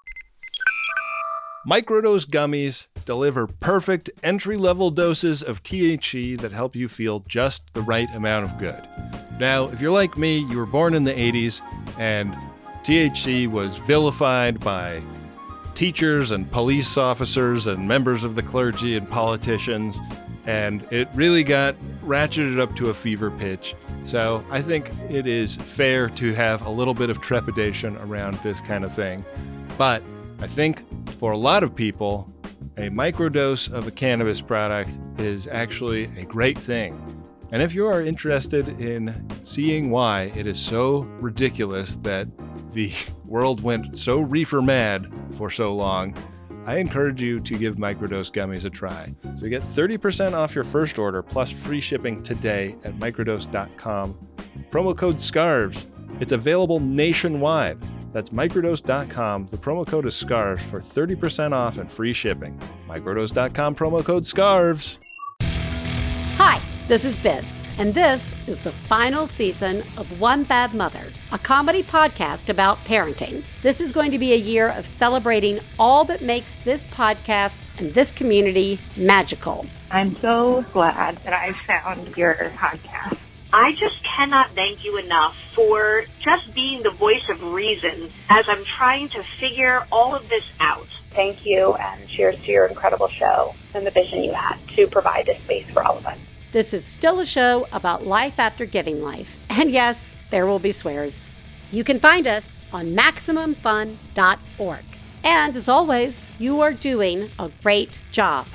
Microdose gummies deliver perfect entry-level doses of THC that help you feel just the right amount of good. Now, if you're like me, you were born in the 80s, and THC was vilified by teachers and police officers and members of the clergy and politicians, and it really got ratcheted up to a fever pitch. So I think it is fair to have a little bit of trepidation around this kind of thing. But I think for a lot of people, a microdose of a cannabis product is actually a great thing. And if you are interested in seeing why it is so ridiculous that the world went so reefer mad for so long, I encourage you to give Microdose Gummies a try. So you get 30% off your first order plus free shipping today at microdose.com. Promo code SCARVES. It's available nationwide. That's microdose.com. The promo code is SCARVES for 30% off and free shipping. Microdose.com, promo code SCARVES. Hi, this is Biz, and this is the final season of One Bad Mother, a comedy podcast about parenting. This is going to be a year of celebrating all that makes this podcast and this community magical. I'm so glad that I found your podcast. I just cannot thank you enough for just being the voice of reason as I'm trying to figure all of this out. Thank you, and cheers to your incredible show and the vision you had to provide this space for all of us. This is still a show about life after giving life. And yes, there will be swears. You can find us on MaximumFun.org. And as always, you are doing a great job.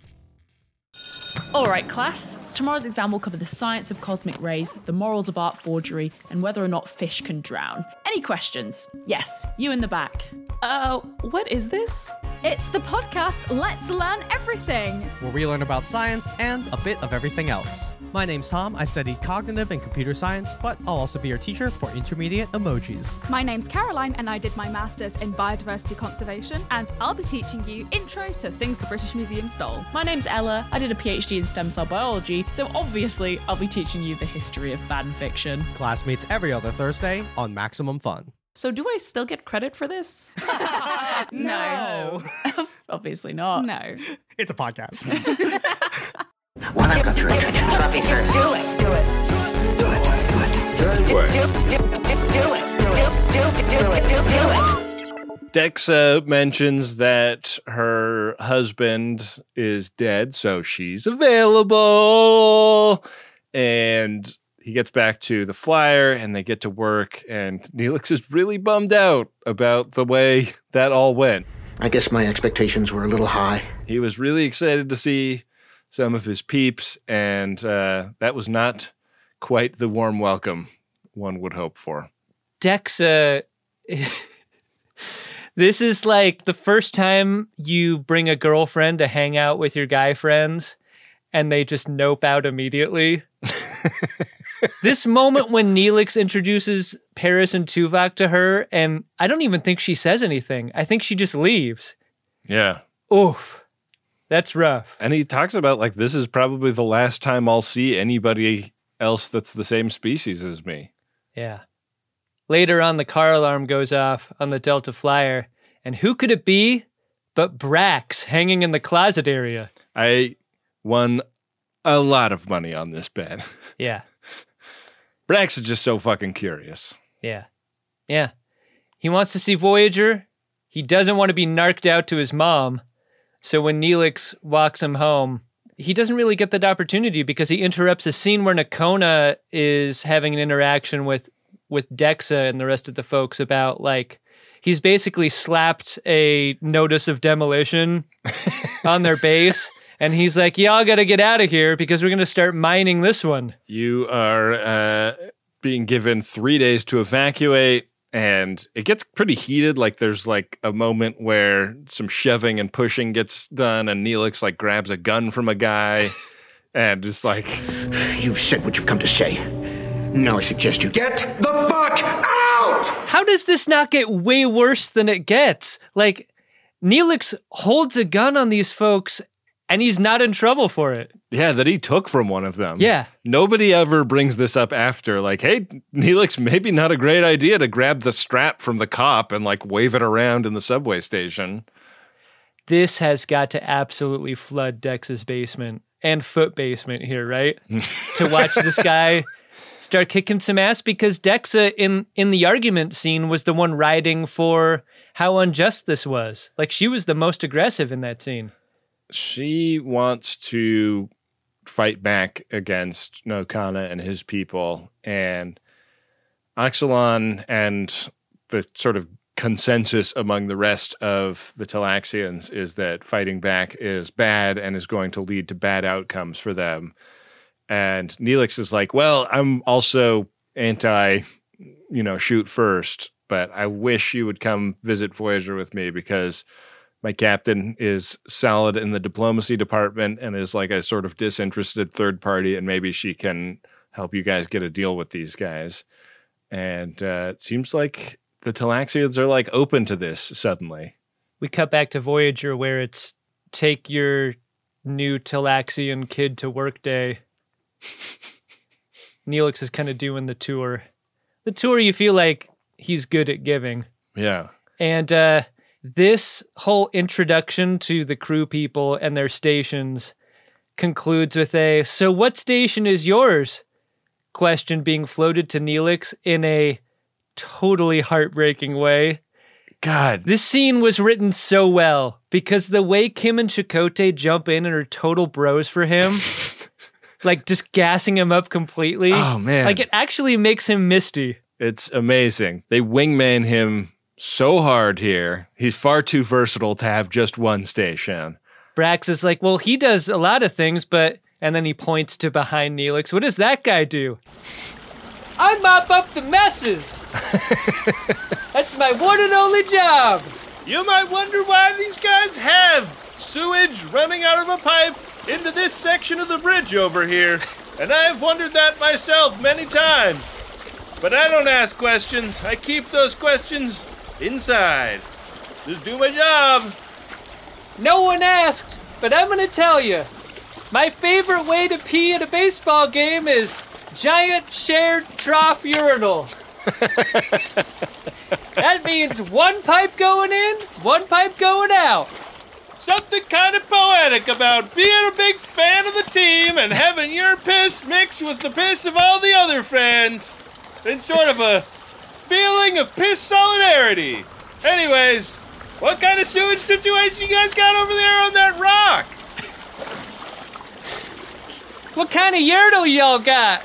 All right, class. Tomorrow's exam will cover the science of cosmic rays, the morals of art forgery, and whether or not fish can drown. Any questions? Yes, you in the back. What is this? It's the podcast Let's Learn Everything, where we learn about science and a bit of everything else. My name's Tom. I studied cognitive and computer science, but I'll also be your teacher for intermediate emojis. My name's Caroline, and I did my master's in biodiversity conservation, and I'll be teaching you intro to things the British Museum stole. My name's Ella. I did a PhD in stem cell biology, so obviously I'll be teaching you the history of fan fiction. Class meets every other Thursday on Maximum Fun. So do I still get credit for this? No. Obviously not. No. It's a podcast. Well, I've got your attention. Fluffy first. Do it. Do it. Do it. Do it. Dexa mentions that her husband is dead, so she's available. And he gets back to the flyer and they get to work, and Neelix is really bummed out about the way that all went. I guess my expectations were a little high. He was really excited to see some of his peeps, and that was not quite the warm welcome one would hope for. Dexa, this is like the first time you bring a girlfriend to hang out with your guy friends and they just nope out immediately. This moment when Neelix introduces Paris and Tuvok to her, and I don't even think she says anything. I think she just leaves. Yeah. Oof. That's rough. And he talks about, like, this is probably the last time I'll see anybody else that's the same species as me. Yeah. Later on, the car alarm goes off on the Delta Flyer, and who could it be but Brax hanging in the closet area? I won a lot of money on this bet. Yeah. Brax is just so fucking curious. Yeah. Yeah. He wants to see Voyager. He doesn't want to be narked out to his mom. So when Neelix walks him home, he doesn't really get that opportunity because he interrupts a scene where Nakona is having an interaction with Dexa and the rest of the folks about, like, he's basically slapped a notice of demolition on their base. And he's like, y'all got to get out of here because we're going to start mining this one. You are being given 3 days to evacuate, and it gets pretty heated. Like, there's like a moment where some shoving and pushing gets done, and Neelix like grabs a gun from a guy, and it's like, you've said what you've come to say. Now I suggest you get the fuck out! How does this not get way worse than it gets? Like, Neelix holds a gun on these folks, and he's not in trouble for it. Yeah, that he took from one of them. Yeah. Nobody ever brings this up after. Like, hey, Neelix, maybe not a great idea to grab the strap from the cop and, like, wave it around in the subway station. This has got to absolutely flood Dex's basement and foot basement here, right? To watch this guy start kicking some ass, because Dexa in the argument scene was the one riding for how unjust this was. Like, she was the most aggressive in that scene. She wants to fight back against Nakona and his people, and Oxalon and the sort of consensus among the rest of the Talaxians is that fighting back is bad and is going to lead to bad outcomes for them. And Neelix is like, well, I'm also anti, shoot first. but I wish you would come visit Voyager with me because my captain is solid in the diplomacy department and is like a sort of disinterested third party, and maybe she can help you guys get a deal with these guys. And it seems like the Talaxians are like open to this suddenly. We cut back to Voyager where it's take your new Talaxian kid to work day. Neelix is kind of doing the tour. The tour you feel like he's good at giving. Yeah. And this whole introduction to the crew people and their stations concludes with a, so what station is yours? Question being floated to Neelix in a totally heartbreaking way. God. This scene was written so well because the way Kim and Chakotay jump in and are total bros for him, like just gassing him up completely. Oh, man. Like it actually makes him misty. It's amazing. They wingman him so hard here. He's far too versatile to have just one station. Brax is like, well, he does a lot of things, but... And then he points to behind Neelix. What does that guy do? I mop up the messes. That's my one and only job. You might wonder why these guys have sewage running out of a pipe into this section of the bridge over here. And I've wondered that myself many times. But I don't ask questions. I keep those questions inside. Just do my job. No one asked, but I'm going to tell you. My favorite way to pee at a baseball game is giant shared trough urinal. That means one pipe going in, one pipe going out. Something kind of poetic about being a big fan of the team and having your piss mixed with the piss of all the other fans. It's sort of a feeling of piss solidarity. Anyways, what kind of sewage situation you guys got over there on that rock? What kind of urinal y'all got?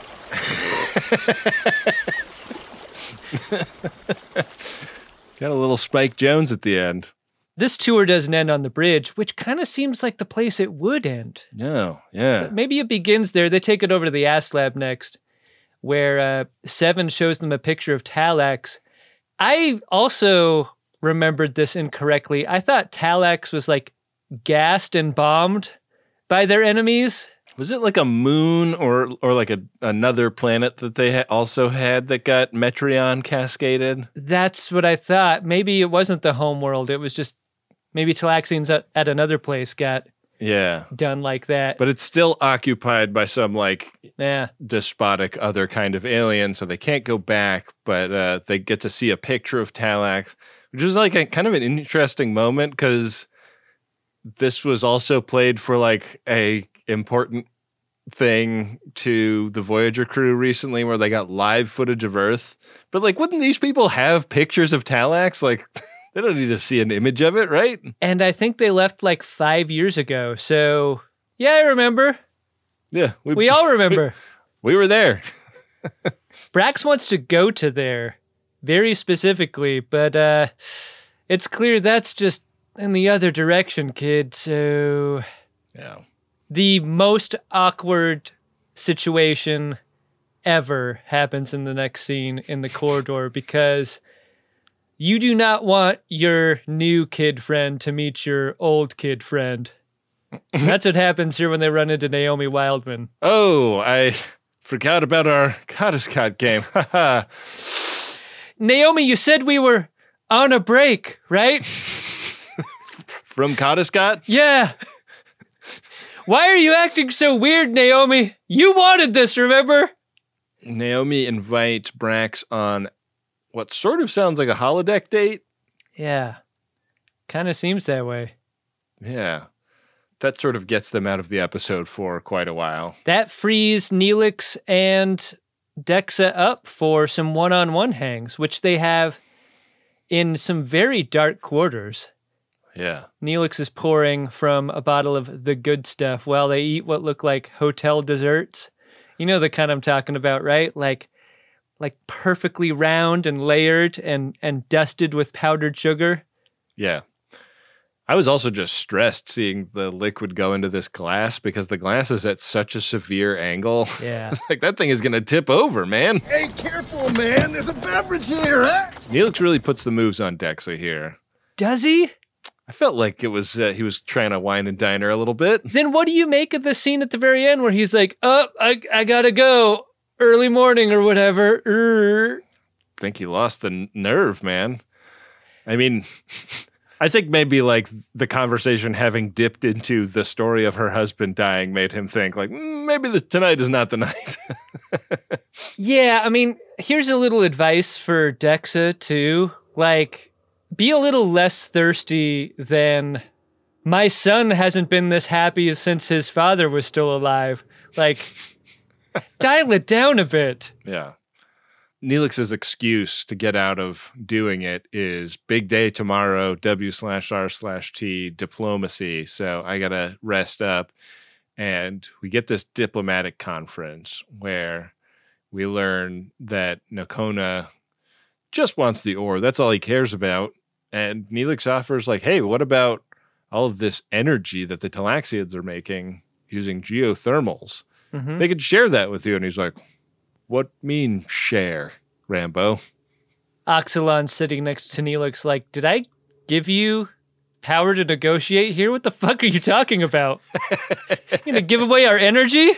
Got a little Spike Jones at the end. This tour doesn't end on the bridge, which kind of seems like the place it would end. No, yeah. But maybe it begins there. They take it over to the Ass Lab next, where Seven shows them a picture of Talax. I also remembered this incorrectly. I thought Talax was like gassed and bombed by their enemies. Was it like a moon or like another planet that they also had that got Metreon cascaded? That's what I thought. Maybe it wasn't the home world. It was just maybe Talaxians at another place got done like that. But it's still occupied by some like despotic other kind of alien, so they can't go back, but they get to see a picture of Talax, which is like a kind of an interesting moment because this was also played for like a important thing to the Voyager crew recently where they got live footage of Earth. But like, wouldn't these people have pictures of Talax? Like, they don't need to see an image of it, right? And I think they left like 5 years ago. So, yeah, I remember. Yeah. We all remember. We were there. Brax wants to go to there very specifically, but it's clear that's just in the other direction, kid. So, yeah. The most awkward situation ever happens in the next scene in the corridor because you do not want your new kid friend to meet your old kid friend. That's what happens here when they run into Naomi Wildman. Oh, I forgot about our Kadiskat game. Naomi, you said we were on a break, right? From Kadiskat? Yeah. Why are you acting so weird, Naomi? You wanted this, remember? Naomi invites Brax on what sort of sounds like a holodeck date. Yeah. Kind of seems that way. Yeah. That sort of gets them out of the episode for quite a while. That frees Neelix and Dexa up for some one-on-one hangs, which they have in some very dark quarters. Yeah. Neelix is pouring from a bottle of the good stuff while they eat what look like hotel desserts. You know the kind I'm talking about, right? Like perfectly round and layered and dusted with powdered sugar. Yeah. I was also just stressed seeing the liquid go into this glass because the glass is at such a severe angle. Yeah. Like, that thing is going to tip over, man. Hey, careful, man. There's a beverage here, huh? Neelix really puts the moves on Dexa here. Does he? I felt like it was he was trying to wine and dine her a little bit. Then what do you make of the scene at the very end where he's like, oh, I gotta go. Early morning or whatever. I think he lost the nerve, man. I mean... I think maybe like the conversation having dipped into the story of her husband dying made him think like, maybe tonight is not the night. Yeah, I mean, here's a little advice for Dexa too. Like, be a little less thirsty than my son hasn't been this happy since his father was still alive. Like, dial it down a bit. Yeah. Neelix's excuse to get out of doing it is big day tomorrow, W/R/T, diplomacy. So I got to rest up. And we get this diplomatic conference where we learn that Nakona just wants the ore. That's all he cares about. And Neelix offers like, hey, what about all of this energy that the Talaxians are making using geothermals? Mm-hmm. They could share that with you. And he's like, what mean share, Rambo? Oxalon's sitting next to Neelix like, did I give you power to negotiate here? What the fuck are you talking about? You gonna give away our energy?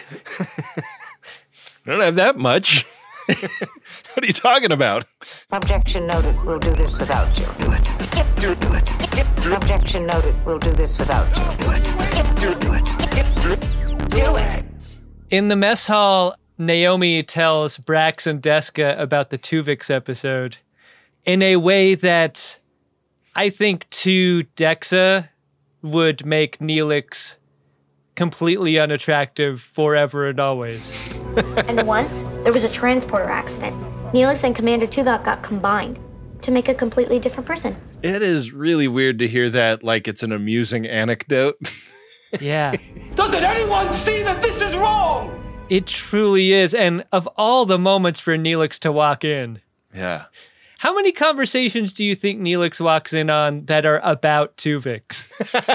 I don't have that much. What are you talking about? Objection noted. We'll do this without you. Do it. Do it. Objection noted. We'll do this without you. Do it. Do it. Do it. In the mess hall, Naomi tells Brax and Deska about the Tuvix episode in a way that I think to Dexa would make Neelix completely unattractive forever and always. And once, there was a transporter accident. Neelix and Commander Tuvok got combined to make a completely different person. It is really weird to hear that like it's an amusing anecdote. Yeah. Doesn't anyone see that this is wrong? It truly is. And of all the moments for Neelix to walk in. Yeah. How many conversations do you think Neelix walks in on that are about Tuvix?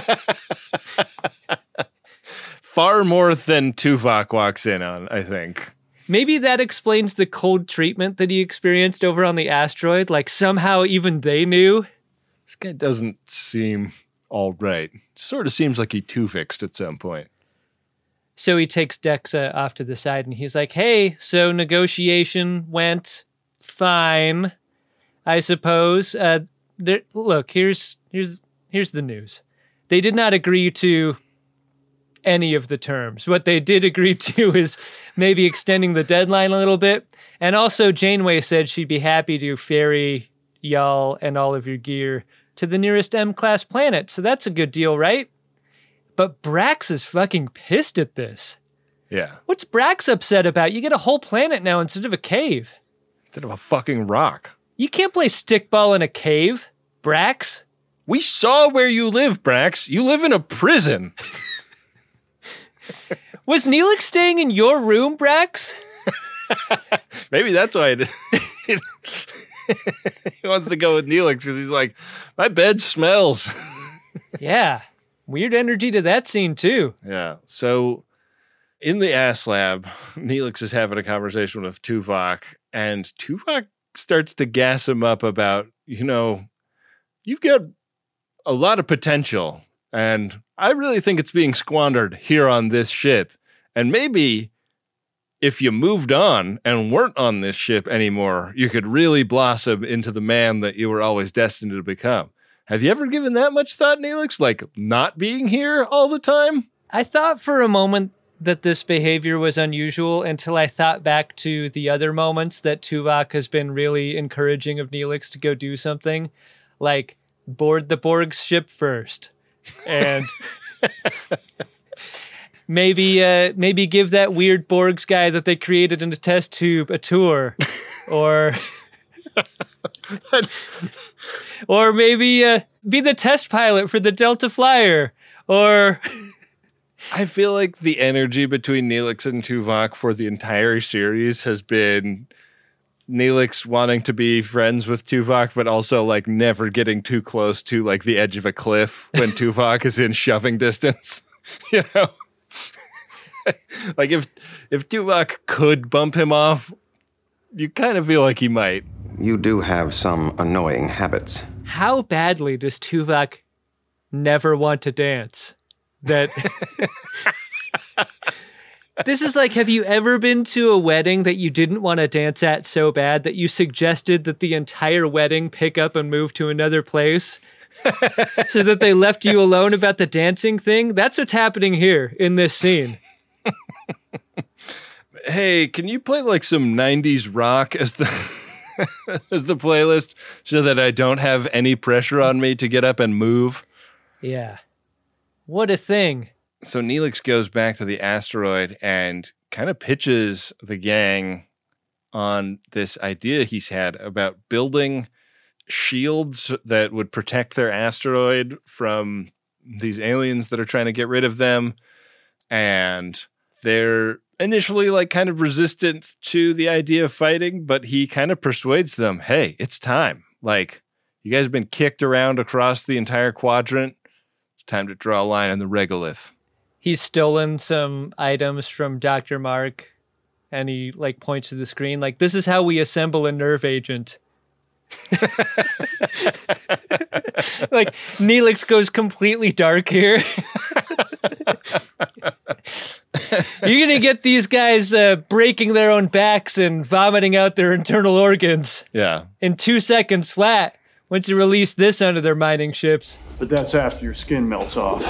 Far more than Tuvok walks in on, I think. Maybe that explains the cold treatment that he experienced over on the asteroid. Like somehow even they knew. This guy doesn't seem all right. Sort of seems like he Tuvixed at some point. So he takes Dexa off to the side and he's like, hey, so negotiation went fine, I suppose. Look, here's the news. They did not agree to any of the terms. What they did agree to is maybe extending the deadline a little bit. And also Janeway said she'd be happy to ferry y'all and all of your gear to the nearest M-class planet. So that's a good deal, right? But Brax is fucking pissed at this. Yeah. What's Brax upset about? You get a whole planet now instead of a cave. Instead of a fucking rock. You can't play stickball in a cave, Brax. We saw where you live, Brax. You live in a prison. Was Neelix staying in your room, Brax? Maybe that's why he wants to go with Neelix because he's like, my bed smells. Yeah. Weird energy to that scene, too. Yeah. So in the ass lab, Neelix is having a conversation with Tuvok, and Tuvok starts to gas him up about, you've got a lot of potential, and I really think it's being squandered here on this ship. And maybe if you moved on and weren't on this ship anymore, you could really blossom into the man that you were always destined to become. Have you ever given that much thought, Neelix? Like not being here all the time? I thought for a moment that this behavior was unusual until I thought back to the other moments that Tuvok has been really encouraging of Neelix to go do something, like board the Borg's ship first. And maybe give that weird Borgs guy that they created in a test tube a tour. Or maybe be the test pilot for the Delta Flyer. Or I feel like the energy between Neelix and Tuvok for the entire series has been Neelix wanting to be friends with Tuvok, but also like never getting too close to like the edge of a cliff when Tuvok is in shoving distance. You know, like if Tuvok could bump him off, you kind of feel like he might. You do have some annoying habits. How badly does Tuvok never want to dance? That this is like, have you ever been to a wedding that you didn't want to dance at so bad that you suggested that the entire wedding pick up and move to another place so that they left you alone about the dancing thing? That's what's happening here in this scene. Hey, can you play like some 90s rock as the as the playlist so that I don't have any pressure on me to get up and move? Yeah. What a thing. So Neelix goes back to the asteroid and kind of pitches the gang on this idea he's had about building shields that would protect their asteroid from these aliens that are trying to get rid of them. And they're initially like kind of resistant to the idea of fighting, but he kind of persuades them, hey, it's time. Like, you guys have been kicked around across the entire quadrant. Time to draw a line on the regolith. He's stolen some items from Dr. Mark, and he like points to the screen like, this is how we assemble a nerve agent. Like, Neelix goes completely dark here. You're gonna get these guys breaking their own backs and vomiting out their internal organs. Yeah. In 2 seconds flat. Once you release this onto their mining ships. But that's after your skin melts off.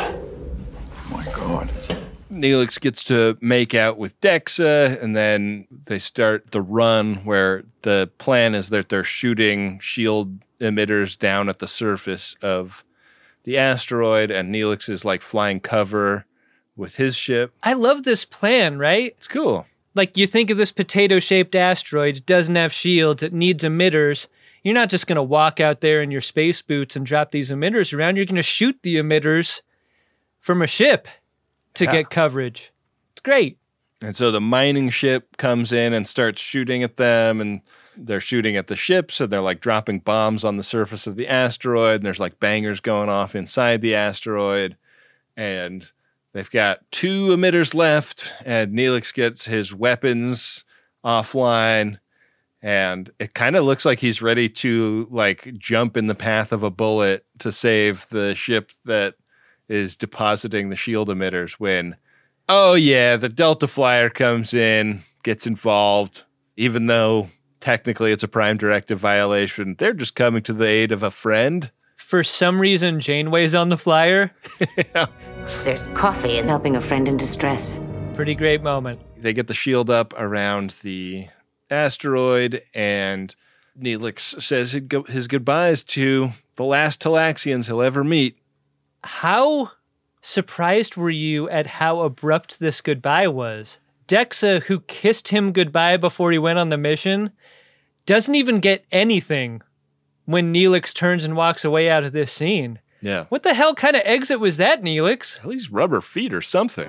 My God. Neelix gets to make out with Dexa, and then they start the run where the plan is that they're shooting shield emitters down at the surface of the asteroid, and Neelix is like flying cover with his ship. I love this plan, right? It's cool. Like, you think of this potato-shaped asteroid, it doesn't have shields, it needs emitters. You're not just going to walk out there in your space boots and drop these emitters around. You're going to shoot the emitters from a ship to get coverage. It's great. And so the mining ship comes in and starts shooting at them, and they're shooting at the ships, and they're like dropping bombs on the surface of the asteroid, and there's like bangers going off inside the asteroid, and they've got 2 emitters left, and Neelix gets his weapons offline. And it kind of looks like he's ready to like jump in the path of a bullet to save the ship that is depositing the shield emitters when, oh yeah, the Delta Flyer comes in, gets involved, even though technically it's a Prime Directive violation. They're just coming to the aid of a friend. For some reason, Janeway's on the flyer. Yeah. There's coffee and helping a friend in distress. Pretty great moment. They get the shield up around the asteroid, and Neelix says his goodbyes to the last Talaxians he'll ever meet. How surprised were you at how abrupt this goodbye was? Dexa, who kissed him goodbye before he went on the mission, doesn't even get anything when Neelix turns and walks away out of this scene. Yeah. What the hell kind of exit was that, Neelix? At least rubber feet or something.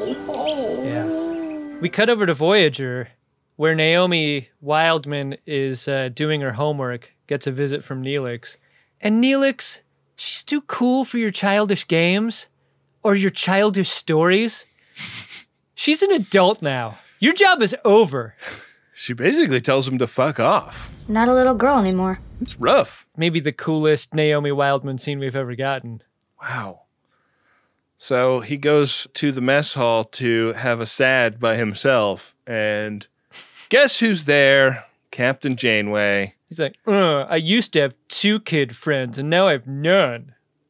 Yeah. We cut over to Voyager, where Naomi Wildman is doing her homework, gets a visit from Neelix. And Neelix, she's too cool for your childish games or your childish stories. She's an adult now. Your job is over. She basically tells him to fuck off. Not a little girl anymore. It's rough. Maybe the coolest Naomi Wildman scene we've ever gotten. Wow. So he goes to the mess hall to have a sad by himself, and guess who's there? Captain Janeway. He's like, I used to have 2 kid friends, and now I have none.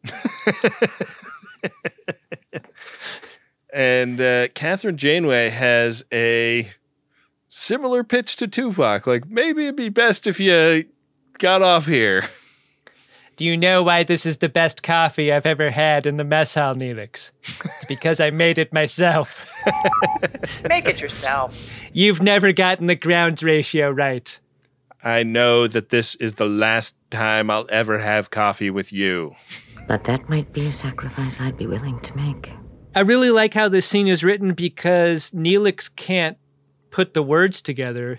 And Catherine Janeway has a similar pitch to Tuvok. Like, maybe it'd be best if you got off here. Do you know why this is the best coffee I've ever had in the mess hall, Neelix? It's because I made it myself. Make it yourself. You've never gotten the grounds ratio right. I know that this is the last time I'll ever have coffee with you. But that might be a sacrifice I'd be willing to make. I really like how this scene is written because Neelix can't put the words together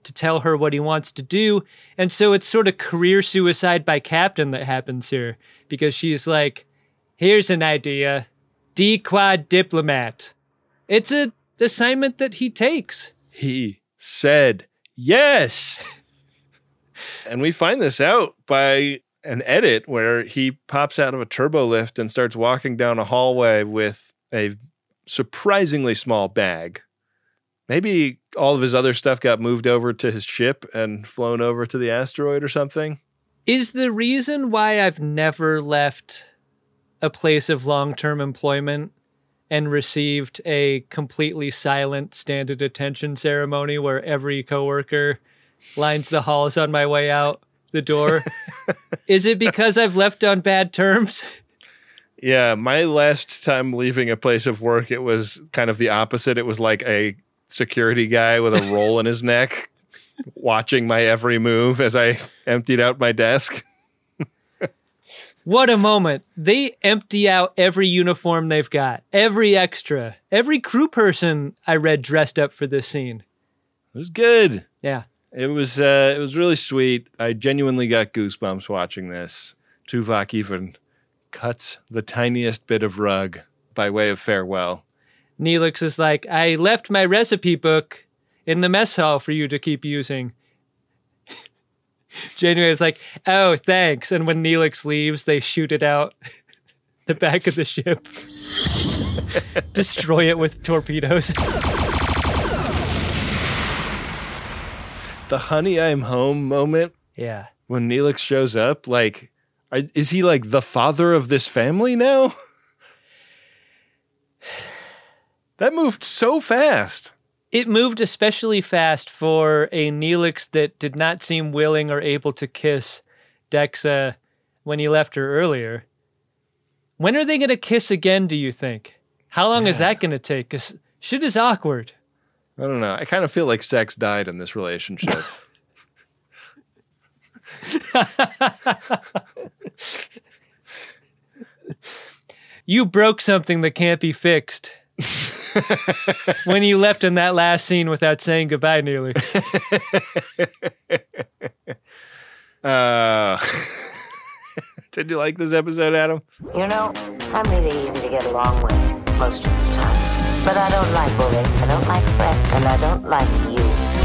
to tell her what he wants to do. And so it's sort of career suicide by Captain that happens here, because she's like, here's an idea. D-Quad diplomat. It's an assignment that he takes. He said yes. And we find this out by an edit where he pops out of a turbo lift and starts walking down a hallway with a surprisingly small bag. Maybe all of his other stuff got moved over to his ship and flown over to the asteroid or something. Is the reason why I've never left a place of long-term employment and received a completely silent standard attention ceremony where every coworker lines the halls on my way out the door? Is it because I've left on bad terms? Yeah, my last time leaving a place of work, it was kind of the opposite. It was like a security guy with a roll in his neck watching my every move as I emptied out my desk. What a moment. They empty out every uniform they've got, every extra, every crew person I read dressed up for this scene. It was good. Yeah. It was really sweet. I genuinely got goosebumps watching this. Tuvok even cuts the tiniest bit of rug by way of farewell. Neelix is like, I left my recipe book in the mess hall for you to keep using. Janeway is like, oh, thanks. And when Neelix leaves, they shoot it out the back of the ship. Destroy it with torpedoes. The honey, I'm home moment. Yeah. When Neelix shows up, like, is he like the father of this family now? That moved so fast. It moved especially fast for a Neelix that did not seem willing or able to kiss Dexa when he left her earlier. When are they going to kiss again, do you think? How long is that going to take? Because shit is awkward. I don't know. I kind of feel like sex died in this relationship. You broke something that can't be fixed. When you left in that last scene without saying goodbye, Neelix. Did you like this episode, Adam? You know, I'm really easy to get along with most of the time. But I don't like bullying, I don't like threats, and I don't like you.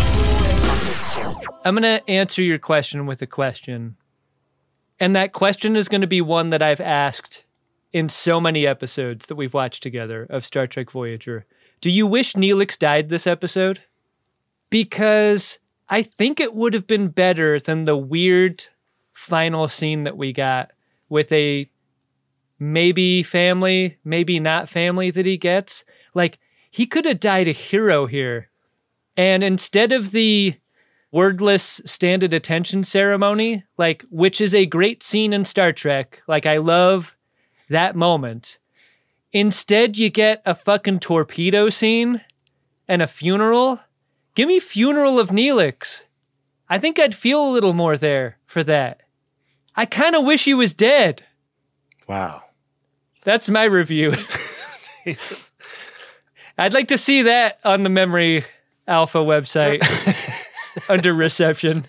I'm going to answer your question with a question. And that question is going to be one that I've asked in so many episodes that we've watched together of Star Trek Voyager. Do you wish Neelix died this episode? Because I think it would have been better than the weird final scene that we got with a maybe family, maybe not family that he gets. Like, he could have died a hero here. And instead of the wordless standard attention ceremony, like, which is a great scene in Star Trek, like, I love that moment. Instead, you get a fucking torpedo scene and a funeral. Give me Funeral of Neelix. I think I'd feel a little more there for that. I kind of wish he was dead. Wow. That's my review. I'd like to see that on the Memory Alpha website under reception.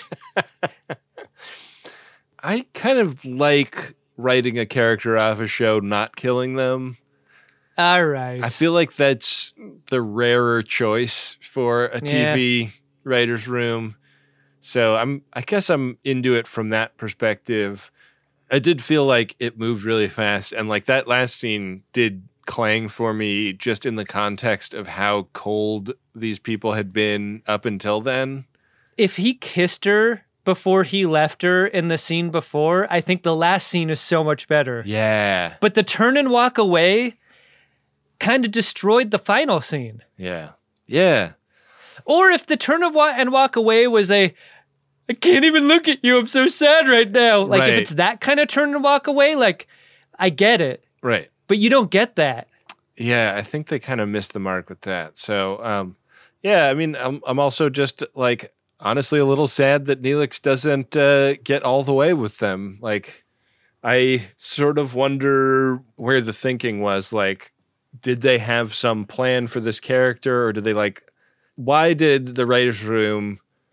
I kind of like writing a character off a show, not killing them. All right. I feel like that's the rarer choice for a TV writer's room. So I guess I'm into it from that perspective. I did feel like it moved really fast, and like that last scene did clang for me just in the context of how cold these people had been up until then. If he kissed her before he left her in the scene before, I think the last scene is so much better. Yeah. But the turn and walk away kind of destroyed the final scene. Yeah. Yeah. Or if the turn and walk away was I can't even look at you, I'm so sad right now. Like, if it's that kind of turn and walk away, like, I get it. Right. But you don't get that. Yeah, I think they kind of missed the mark with that. So, yeah, I mean, I'm also just, like, honestly a little sad that Neelix doesn't get all the way with them. Like, I sort of wonder where the thinking was. Like, did they have some plan for this character, or did they, like, why did the writer's room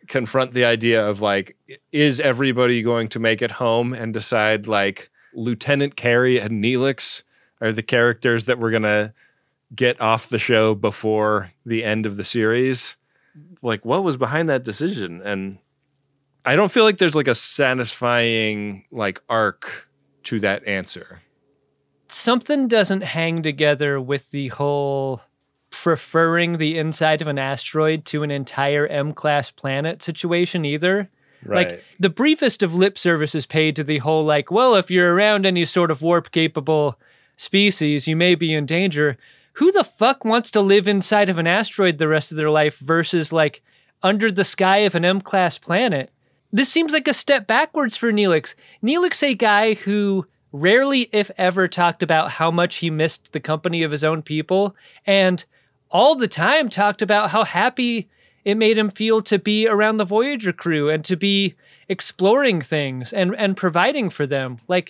confront the idea of like, is everybody going to make it home and decide like Lieutenant Carey and Neelix are the characters that we're going to get off the show before the end of the series? Like, what was behind that decision? And I don't feel like there's like a satisfying like arc to that answer. Something doesn't hang together with the whole preferring the inside of an asteroid to an entire M-class planet situation either. Right. Like, the briefest of lip service is paid to the whole, like, well, if you're around any sort of warp-capable species, you may be in danger. Who the fuck wants to live inside of an asteroid the rest of their life versus, like, under the sky of an M-class planet? This seems like a step backwards for Neelix. Neelix, a guy who rarely, if ever, talked about how much he missed the company of his own people, and all the time talked about how happy it made him feel to be around the Voyager crew and to be exploring things and providing for them. Like,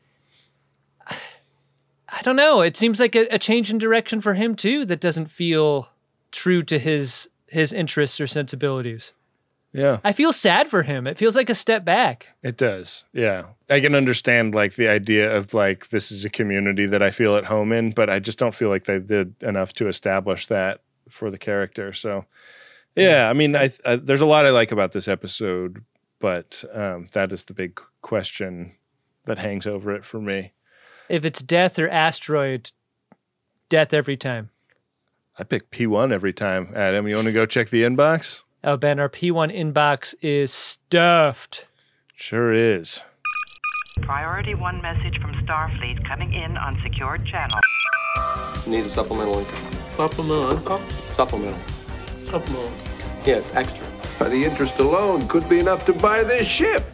I don't know. It seems like a change in direction for him, too, that doesn't feel true to his interests or sensibilities. Yeah. I feel sad for him. It feels like a step back. It does. Yeah. I can understand like the idea of like, this is a community that I feel at home in, but I just don't feel like they did enough to establish that for the character. So yeah, I mean, I there's a lot I like about this episode, but that is the big question that hangs over it for me. If it's death or asteroid, death every time. I pick P1 every time. Adam, you want to go check the inbox? Oh, Ben, our P1 inbox is stuffed. Sure is. Priority 1 message from Starfleet coming in on secured channel. Need a supplemental income. Supplemental income? Supplemental. Supplemental. Yeah, it's extra. The interest alone could be enough to buy this ship.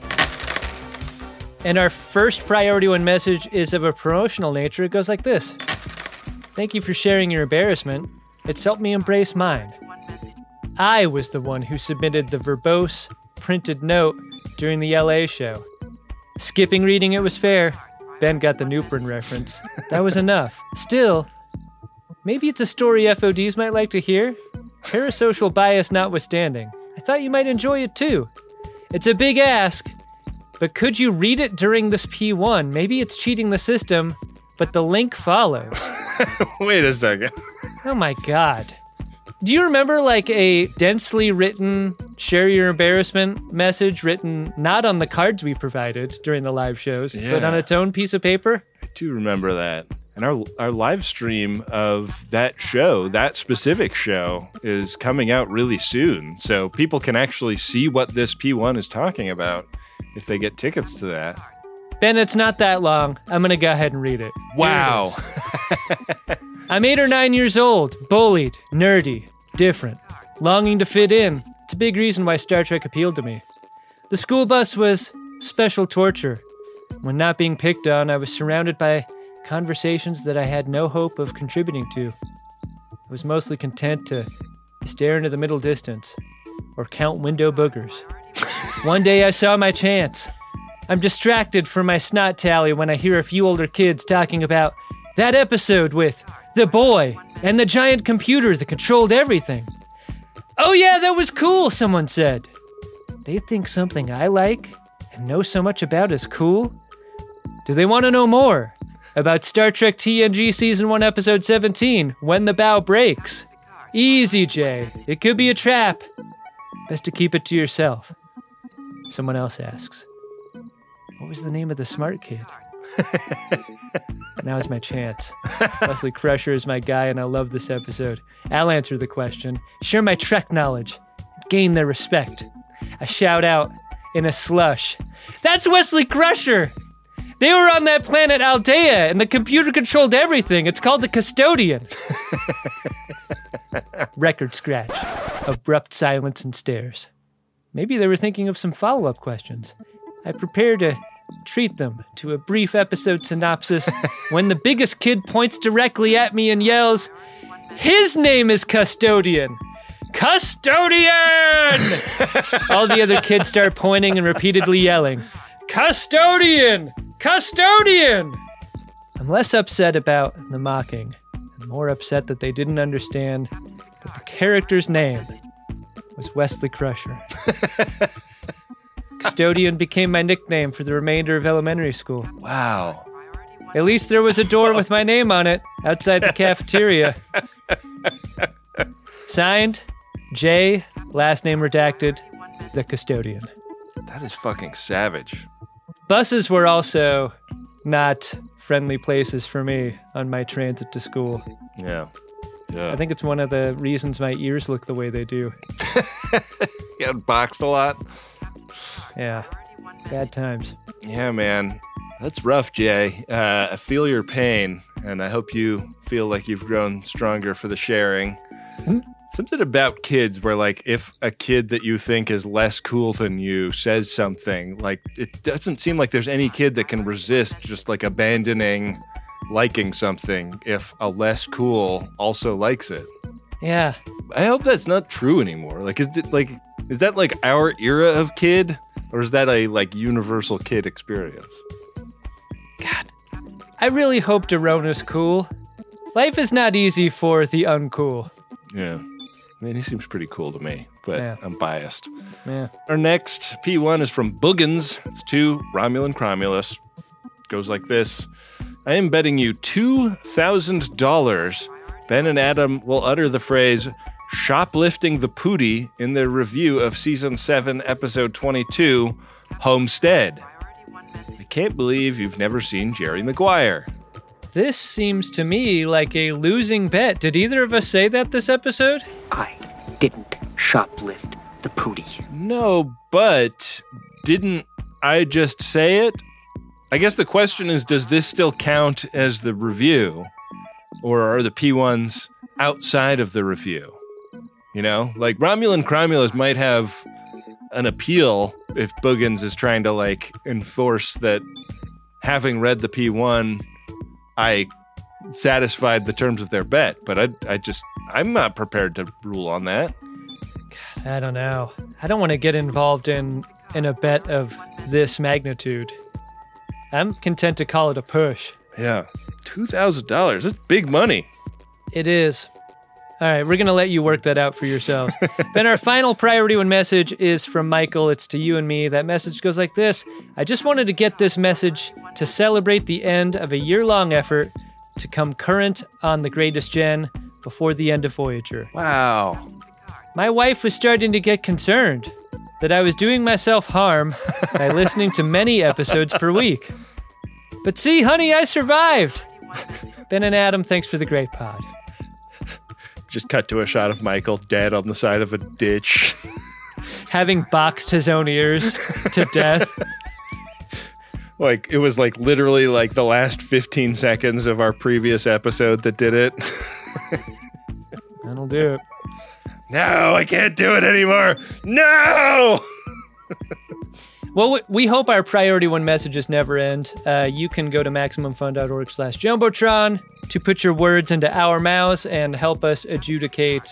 And our first Priority 1 message is of a promotional nature. It goes like this. Thank you for sharing your embarrassment. It's helped me embrace mine. I was the one who submitted the verbose, printed note during the LA show. Skipping reading it was fair. Ben got the Newpern reference. That was enough. Still, maybe it's a story FODs might like to hear. Parasocial bias notwithstanding. I thought you might enjoy it too. It's a big ask, but could you read it during this P1? Maybe it's cheating the system, but the link follows. Wait a second. Oh my God. Do you remember like a densely written share your embarrassment message written not on the cards we provided during the live shows, but on its own piece of paper? I do remember that. And our live stream of that show, that specific show, is coming out really soon. So people can actually see what this P1 is talking about if they get tickets to that. Ben, it's not that long. I'm going to go ahead and read it. Wow. I'm 8 or 9 years old, bullied, nerdy, different, longing to fit in. It's a big reason why Star Trek appealed to me. The school bus was special torture. When not being picked on, I was surrounded by conversations that I had no hope of contributing to. I was mostly content to stare into the middle distance or count window boogers. One day I saw my chance. I'm distracted from my snot tally when I hear a few older kids talking about that episode with the boy and the giant computer that controlled everything. Oh yeah, that was cool, someone said. They think something I like and know so much about is cool? Do they want to know more about Star Trek TNG Season 1 Episode 17, When the Bow Breaks? Easy, Jay. It could be a trap. Best to keep it to yourself. Someone else asks. What was the name of the smart kid? Now is my chance. Wesley Crusher is my guy, and I love this episode. I'll answer the question, share my Trek knowledge, gain their respect. I shout out in a slush. That's Wesley Crusher! They were on that planet Aldea, and the computer controlled everything. It's called the Custodian. Record scratch. Abrupt silence and stares. Maybe they were thinking of some follow-up questions. I prepare to treat them to a brief episode synopsis when the biggest kid points directly at me and yells, his name is Custodian! Custodian! All the other kids start pointing and repeatedly yelling, Custodian! Custodian! I'm less upset about the mocking and more upset that they didn't understand that the character's name was Wesley Crusher. Custodian became my nickname for the remainder of elementary school. Wow. At least there was a door with my name on it outside the cafeteria. Signed, J, last name redacted, the custodian. That is fucking savage. Buses were also not friendly places for me on my transit to school. Yeah. I think it's one of the reasons my ears look the way they do. You got boxed a lot? Yeah. Bad times. Yeah, man. That's rough, Jay. I feel your pain, and I hope you feel like you've grown stronger for the sharing. Something about kids where, like, if a kid that you think is less cool than you says something, like, it doesn't seem like there's any kid that can resist just, like, abandoning liking something if a less cool also likes it. Yeah. I hope that's not true anymore. Like, is that, like, our era of kid? Or is that a, like, universal kid experience? God, I really hope Darona's cool. Life is not easy for the uncool. Yeah. I mean, he seems pretty cool to me, but Yeah. I'm biased. Yeah. Our next P1 is from Boogans. It's to Romulan Cromulus. Goes like this. I am betting you $2,000 Ben and Adam will utter the phrase shoplifting the pootie in their review of Season 7, Episode 22, Homestead. I can't believe you've never seen Jerry Maguire. This seems to me like a losing bet. Did either of us say that this episode? I didn't shoplift the pootie. No, but didn't I just say it? I guess the question is, does this still count as the review? Or are the P1s outside of the review? You know? Like, Romulan Cromulus might have an appeal if Boogans is trying to, like, enforce that having read the P1, I satisfied the terms of their bet. But I'm not prepared to rule on that. God, I don't know. I don't want to get involved in a bet of this magnitude. I'm content to call it a push. Yeah. $2,000. That's big money. It is. All right, we're going to let you work that out for yourselves. Then our final priority one message is from Michael. It's to you and me. That message goes like this. I just wanted to get this message to celebrate the end of a year-long effort to come current on The Greatest Gen before the end of Voyager. Wow. My wife was starting to get concerned that I was doing myself harm by listening to many episodes per week. But see, honey, I survived. Ben and Adam, thanks for the great pod. Just cut to a shot of Michael dead on the side of a ditch. Having boxed his own ears to death. Like, it was like literally like the last 15 seconds of our previous episode that did it. That'll do it. No, I can't do it anymore. No! Well, we hope our priority one messages never end. You can go to MaximumFun.org/Jumbotron to put your words into our mouths and help us adjudicate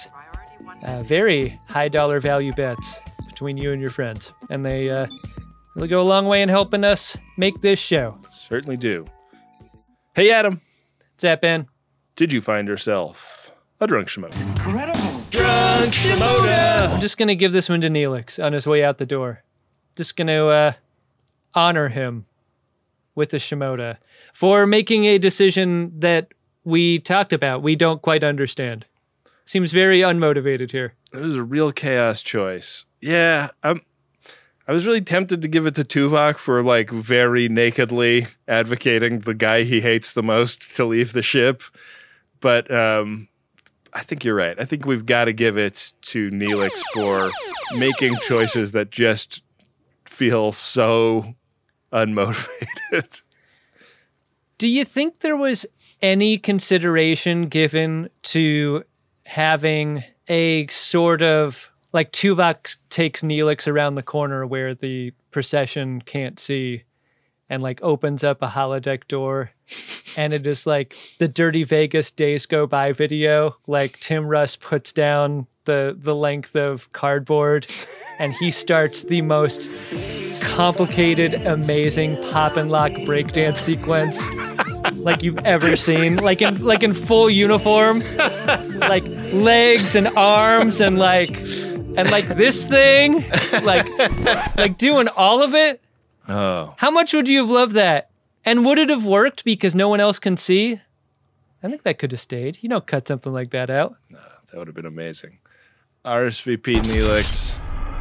very high dollar value bets between you and your friends. And they really go a long way in helping us make this show. Certainly do. Hey, Adam. What's that, Ben? Did you find yourself a drunk Shimoda? Incredible. Drunk Shimoda! I'm just going to give this one to Neelix on his way out the door. Just going to honor him with the Shimoda for making a decision that we talked about. We don't quite understand. Seems very unmotivated here. It was a real chaos choice. Yeah, I was really tempted to give it to Tuvok for, like, very nakedly advocating the guy he hates the most to leave the ship. But I think you're right. I think we've got to give it to Neelix for making choices that just feel so unmotivated. Do you think there was any consideration given to having a sort of, like, Tuvok takes Neelix around the corner where the procession can't see and, like, opens up a holodeck door, and it is like the Dirty Vegas Days Go By video, like Tim Russ puts down the length of cardboard and he starts the most complicated, amazing pop and lock breakdance sequence like you've ever seen, like in full uniform, like legs and arms and like And like this thing, like doing all of it. Oh. How much would you have loved that? And would it have worked because no one else can see? I think that could have stayed. You don't cut something like that out. No, that would have been amazing. RSVP Neelix.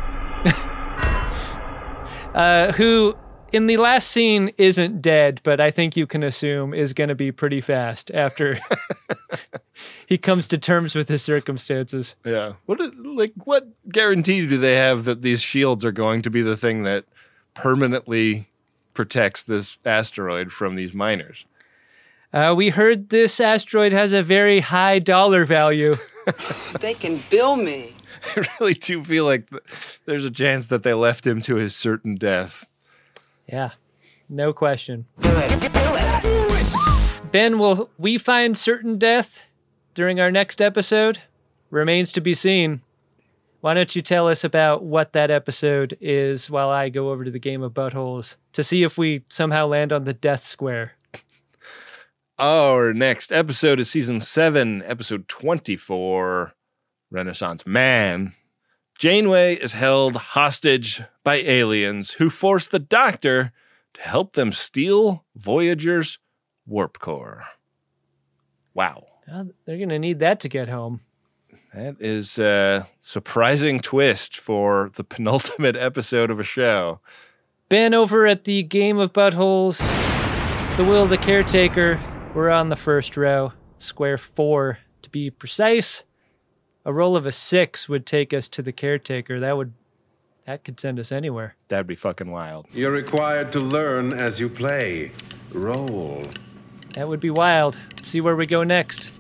Who in the last scene isn't dead, but I think you can assume is going to be pretty fast after he comes to terms with his circumstances. Yeah. What guarantee do they have that these shields are going to be the thing that permanently protects this asteroid from these miners? We heard this asteroid has a very high dollar value. They can bill me. I really do feel like there's a chance that they left him to his certain death. Yeah, no question. Ben, will we find certain death during our next episode? Remains to be seen. Why don't you tell us about what that episode is while I go over to the Game of Buttholes to see if we somehow land on the Death Square. Our next episode is Season 7, Episode 24, Renaissance Man. Janeway is held hostage by aliens who force the Doctor to help them steal Voyager's warp core. Wow. Well, they're going to need that to get home. That is a surprising twist for the penultimate episode of a show. Ben, over at the Game of Buttholes, The Will of the Caretaker, we're on the first row, square 4 to be precise. A roll of a 6 would take us to the Caretaker. That could send us anywhere. That'd be fucking wild. You're required to learn as you play. Roll. That would be wild. Let's see where we go next.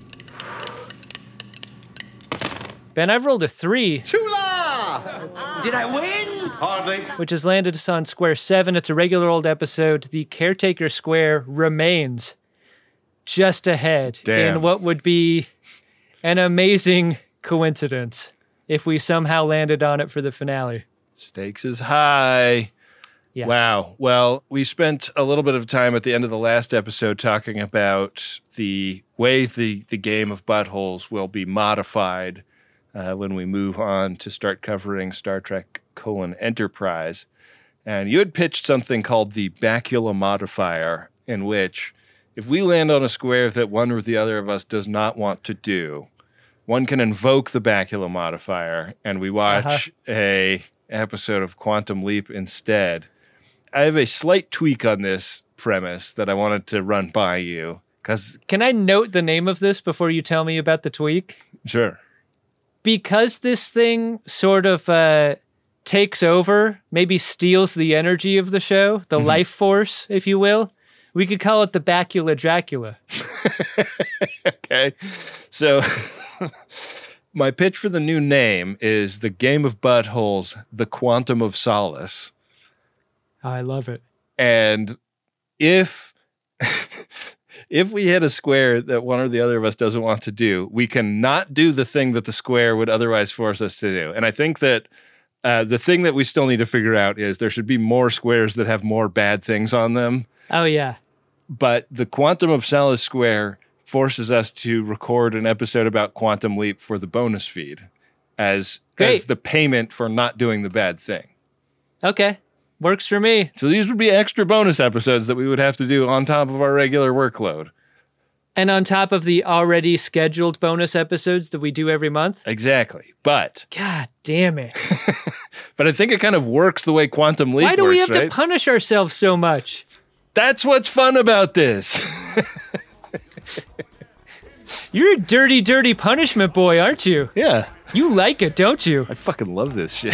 Ben, I've rolled a 3. Chula! Did I win? Hardly. Which has landed us on square 7. It's a regular old episode. The Caretaker Square remains just ahead in what would be an amazing coincidence if we somehow landed on it for the finale. Stakes is high. Yeah. Wow. Well, we spent a little bit of time at the end of the last episode talking about the way the Game of Buttholes will be modified when we move on to start covering Star Trek Enterprise. And you had pitched something called the Bacula modifier, in which if we land on a square that one or the other of us does not want to do, one can invoke the Bacula modifier, and we watch a episode of Quantum Leap instead. I have a slight tweak on this premise that I wanted to run by you. Can I note the name of this before you tell me about the tweak? Sure. Because this thing sort of takes over, maybe steals the energy of the show, the life force, if you will, we could call it the Bacula Dracula. Okay. So my pitch for the new name is the Game of Buttholes, the Quantum of Solace. I love it. And if we hit a square that one or the other of us doesn't want to do, we can not do the thing that the square would otherwise force us to do. And I think that the thing that we still need to figure out is there should be more squares that have more bad things on them. Oh, yeah. But the Quantum of Solace square forces us to record an episode about Quantum Leap for the bonus feed as the payment for not doing the bad thing. Okay. Works for me. So these would be extra bonus episodes that we would have to do on top of our regular workload. And on top of the already scheduled bonus episodes that we do every month? Exactly. But God damn it. But I think it kind of works the way Quantum Leap works, Why do we have right? to punish ourselves so much? That's what's fun about this. You're a dirty, dirty punishment boy, aren't you? Yeah. You like it, don't you? I fucking love this shit.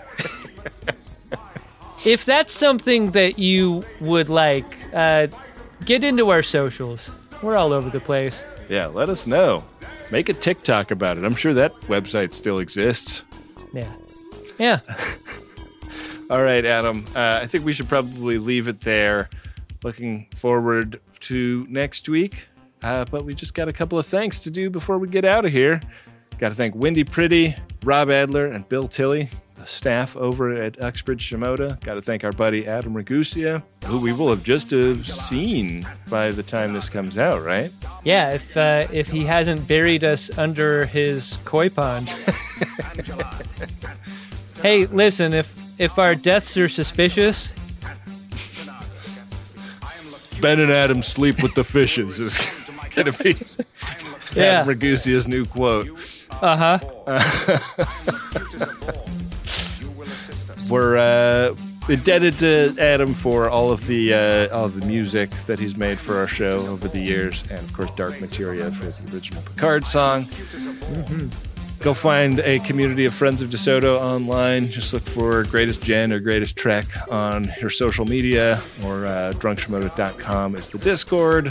If that's something that you would like, get into our socials. We're all over the place. Yeah, let us know. Make a TikTok about it. I'm sure that website still exists. Yeah. Yeah. All right, Adam. I think we should probably leave it there. Looking forward to next week. But we just got a couple of thanks to do before we get out of here. Got to thank Wendy Pretty, Rob Adler, and Bill Tilley, the staff over at Uxbridge Shimoda. Got to thank our buddy Adam Ragusia, who we will have just seen by the time this comes out, right? Yeah, if he hasn't buried us under his koi pond. Hey, listen, if our deaths are suspicious, Ben and Adam sleep with the fishes is going to be Adam Ragusia's new quote. We're indebted to Adam for all of the music that he's made for our show over the years, and of course Dark Materia for the original Picard song. Mm-hmm. Go find a community of Friends of DeSoto online. Just look for Greatest Gen or Greatest Trek on your social media, or drunkshimoda.com is the Discord.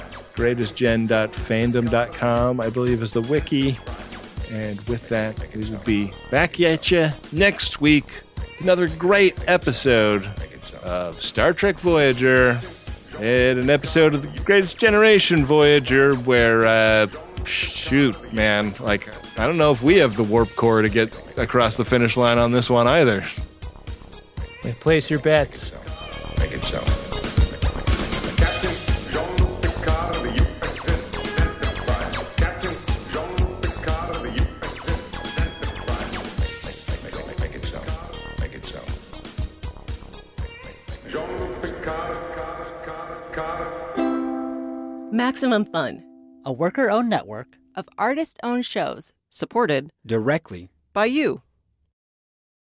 greatestgen.fandom.com, I believe, is the wiki. And with that, we will be back at you next week. Another great episode of Star Trek Voyager, and an episode of the Greatest Generation Voyager where, shoot, man, like, I don't know if we have the warp core to get across the finish line on this one either. Hey, place your bets. Make it so. Maximum Fun, a worker-owned network of artist-owned shows supported directly by you.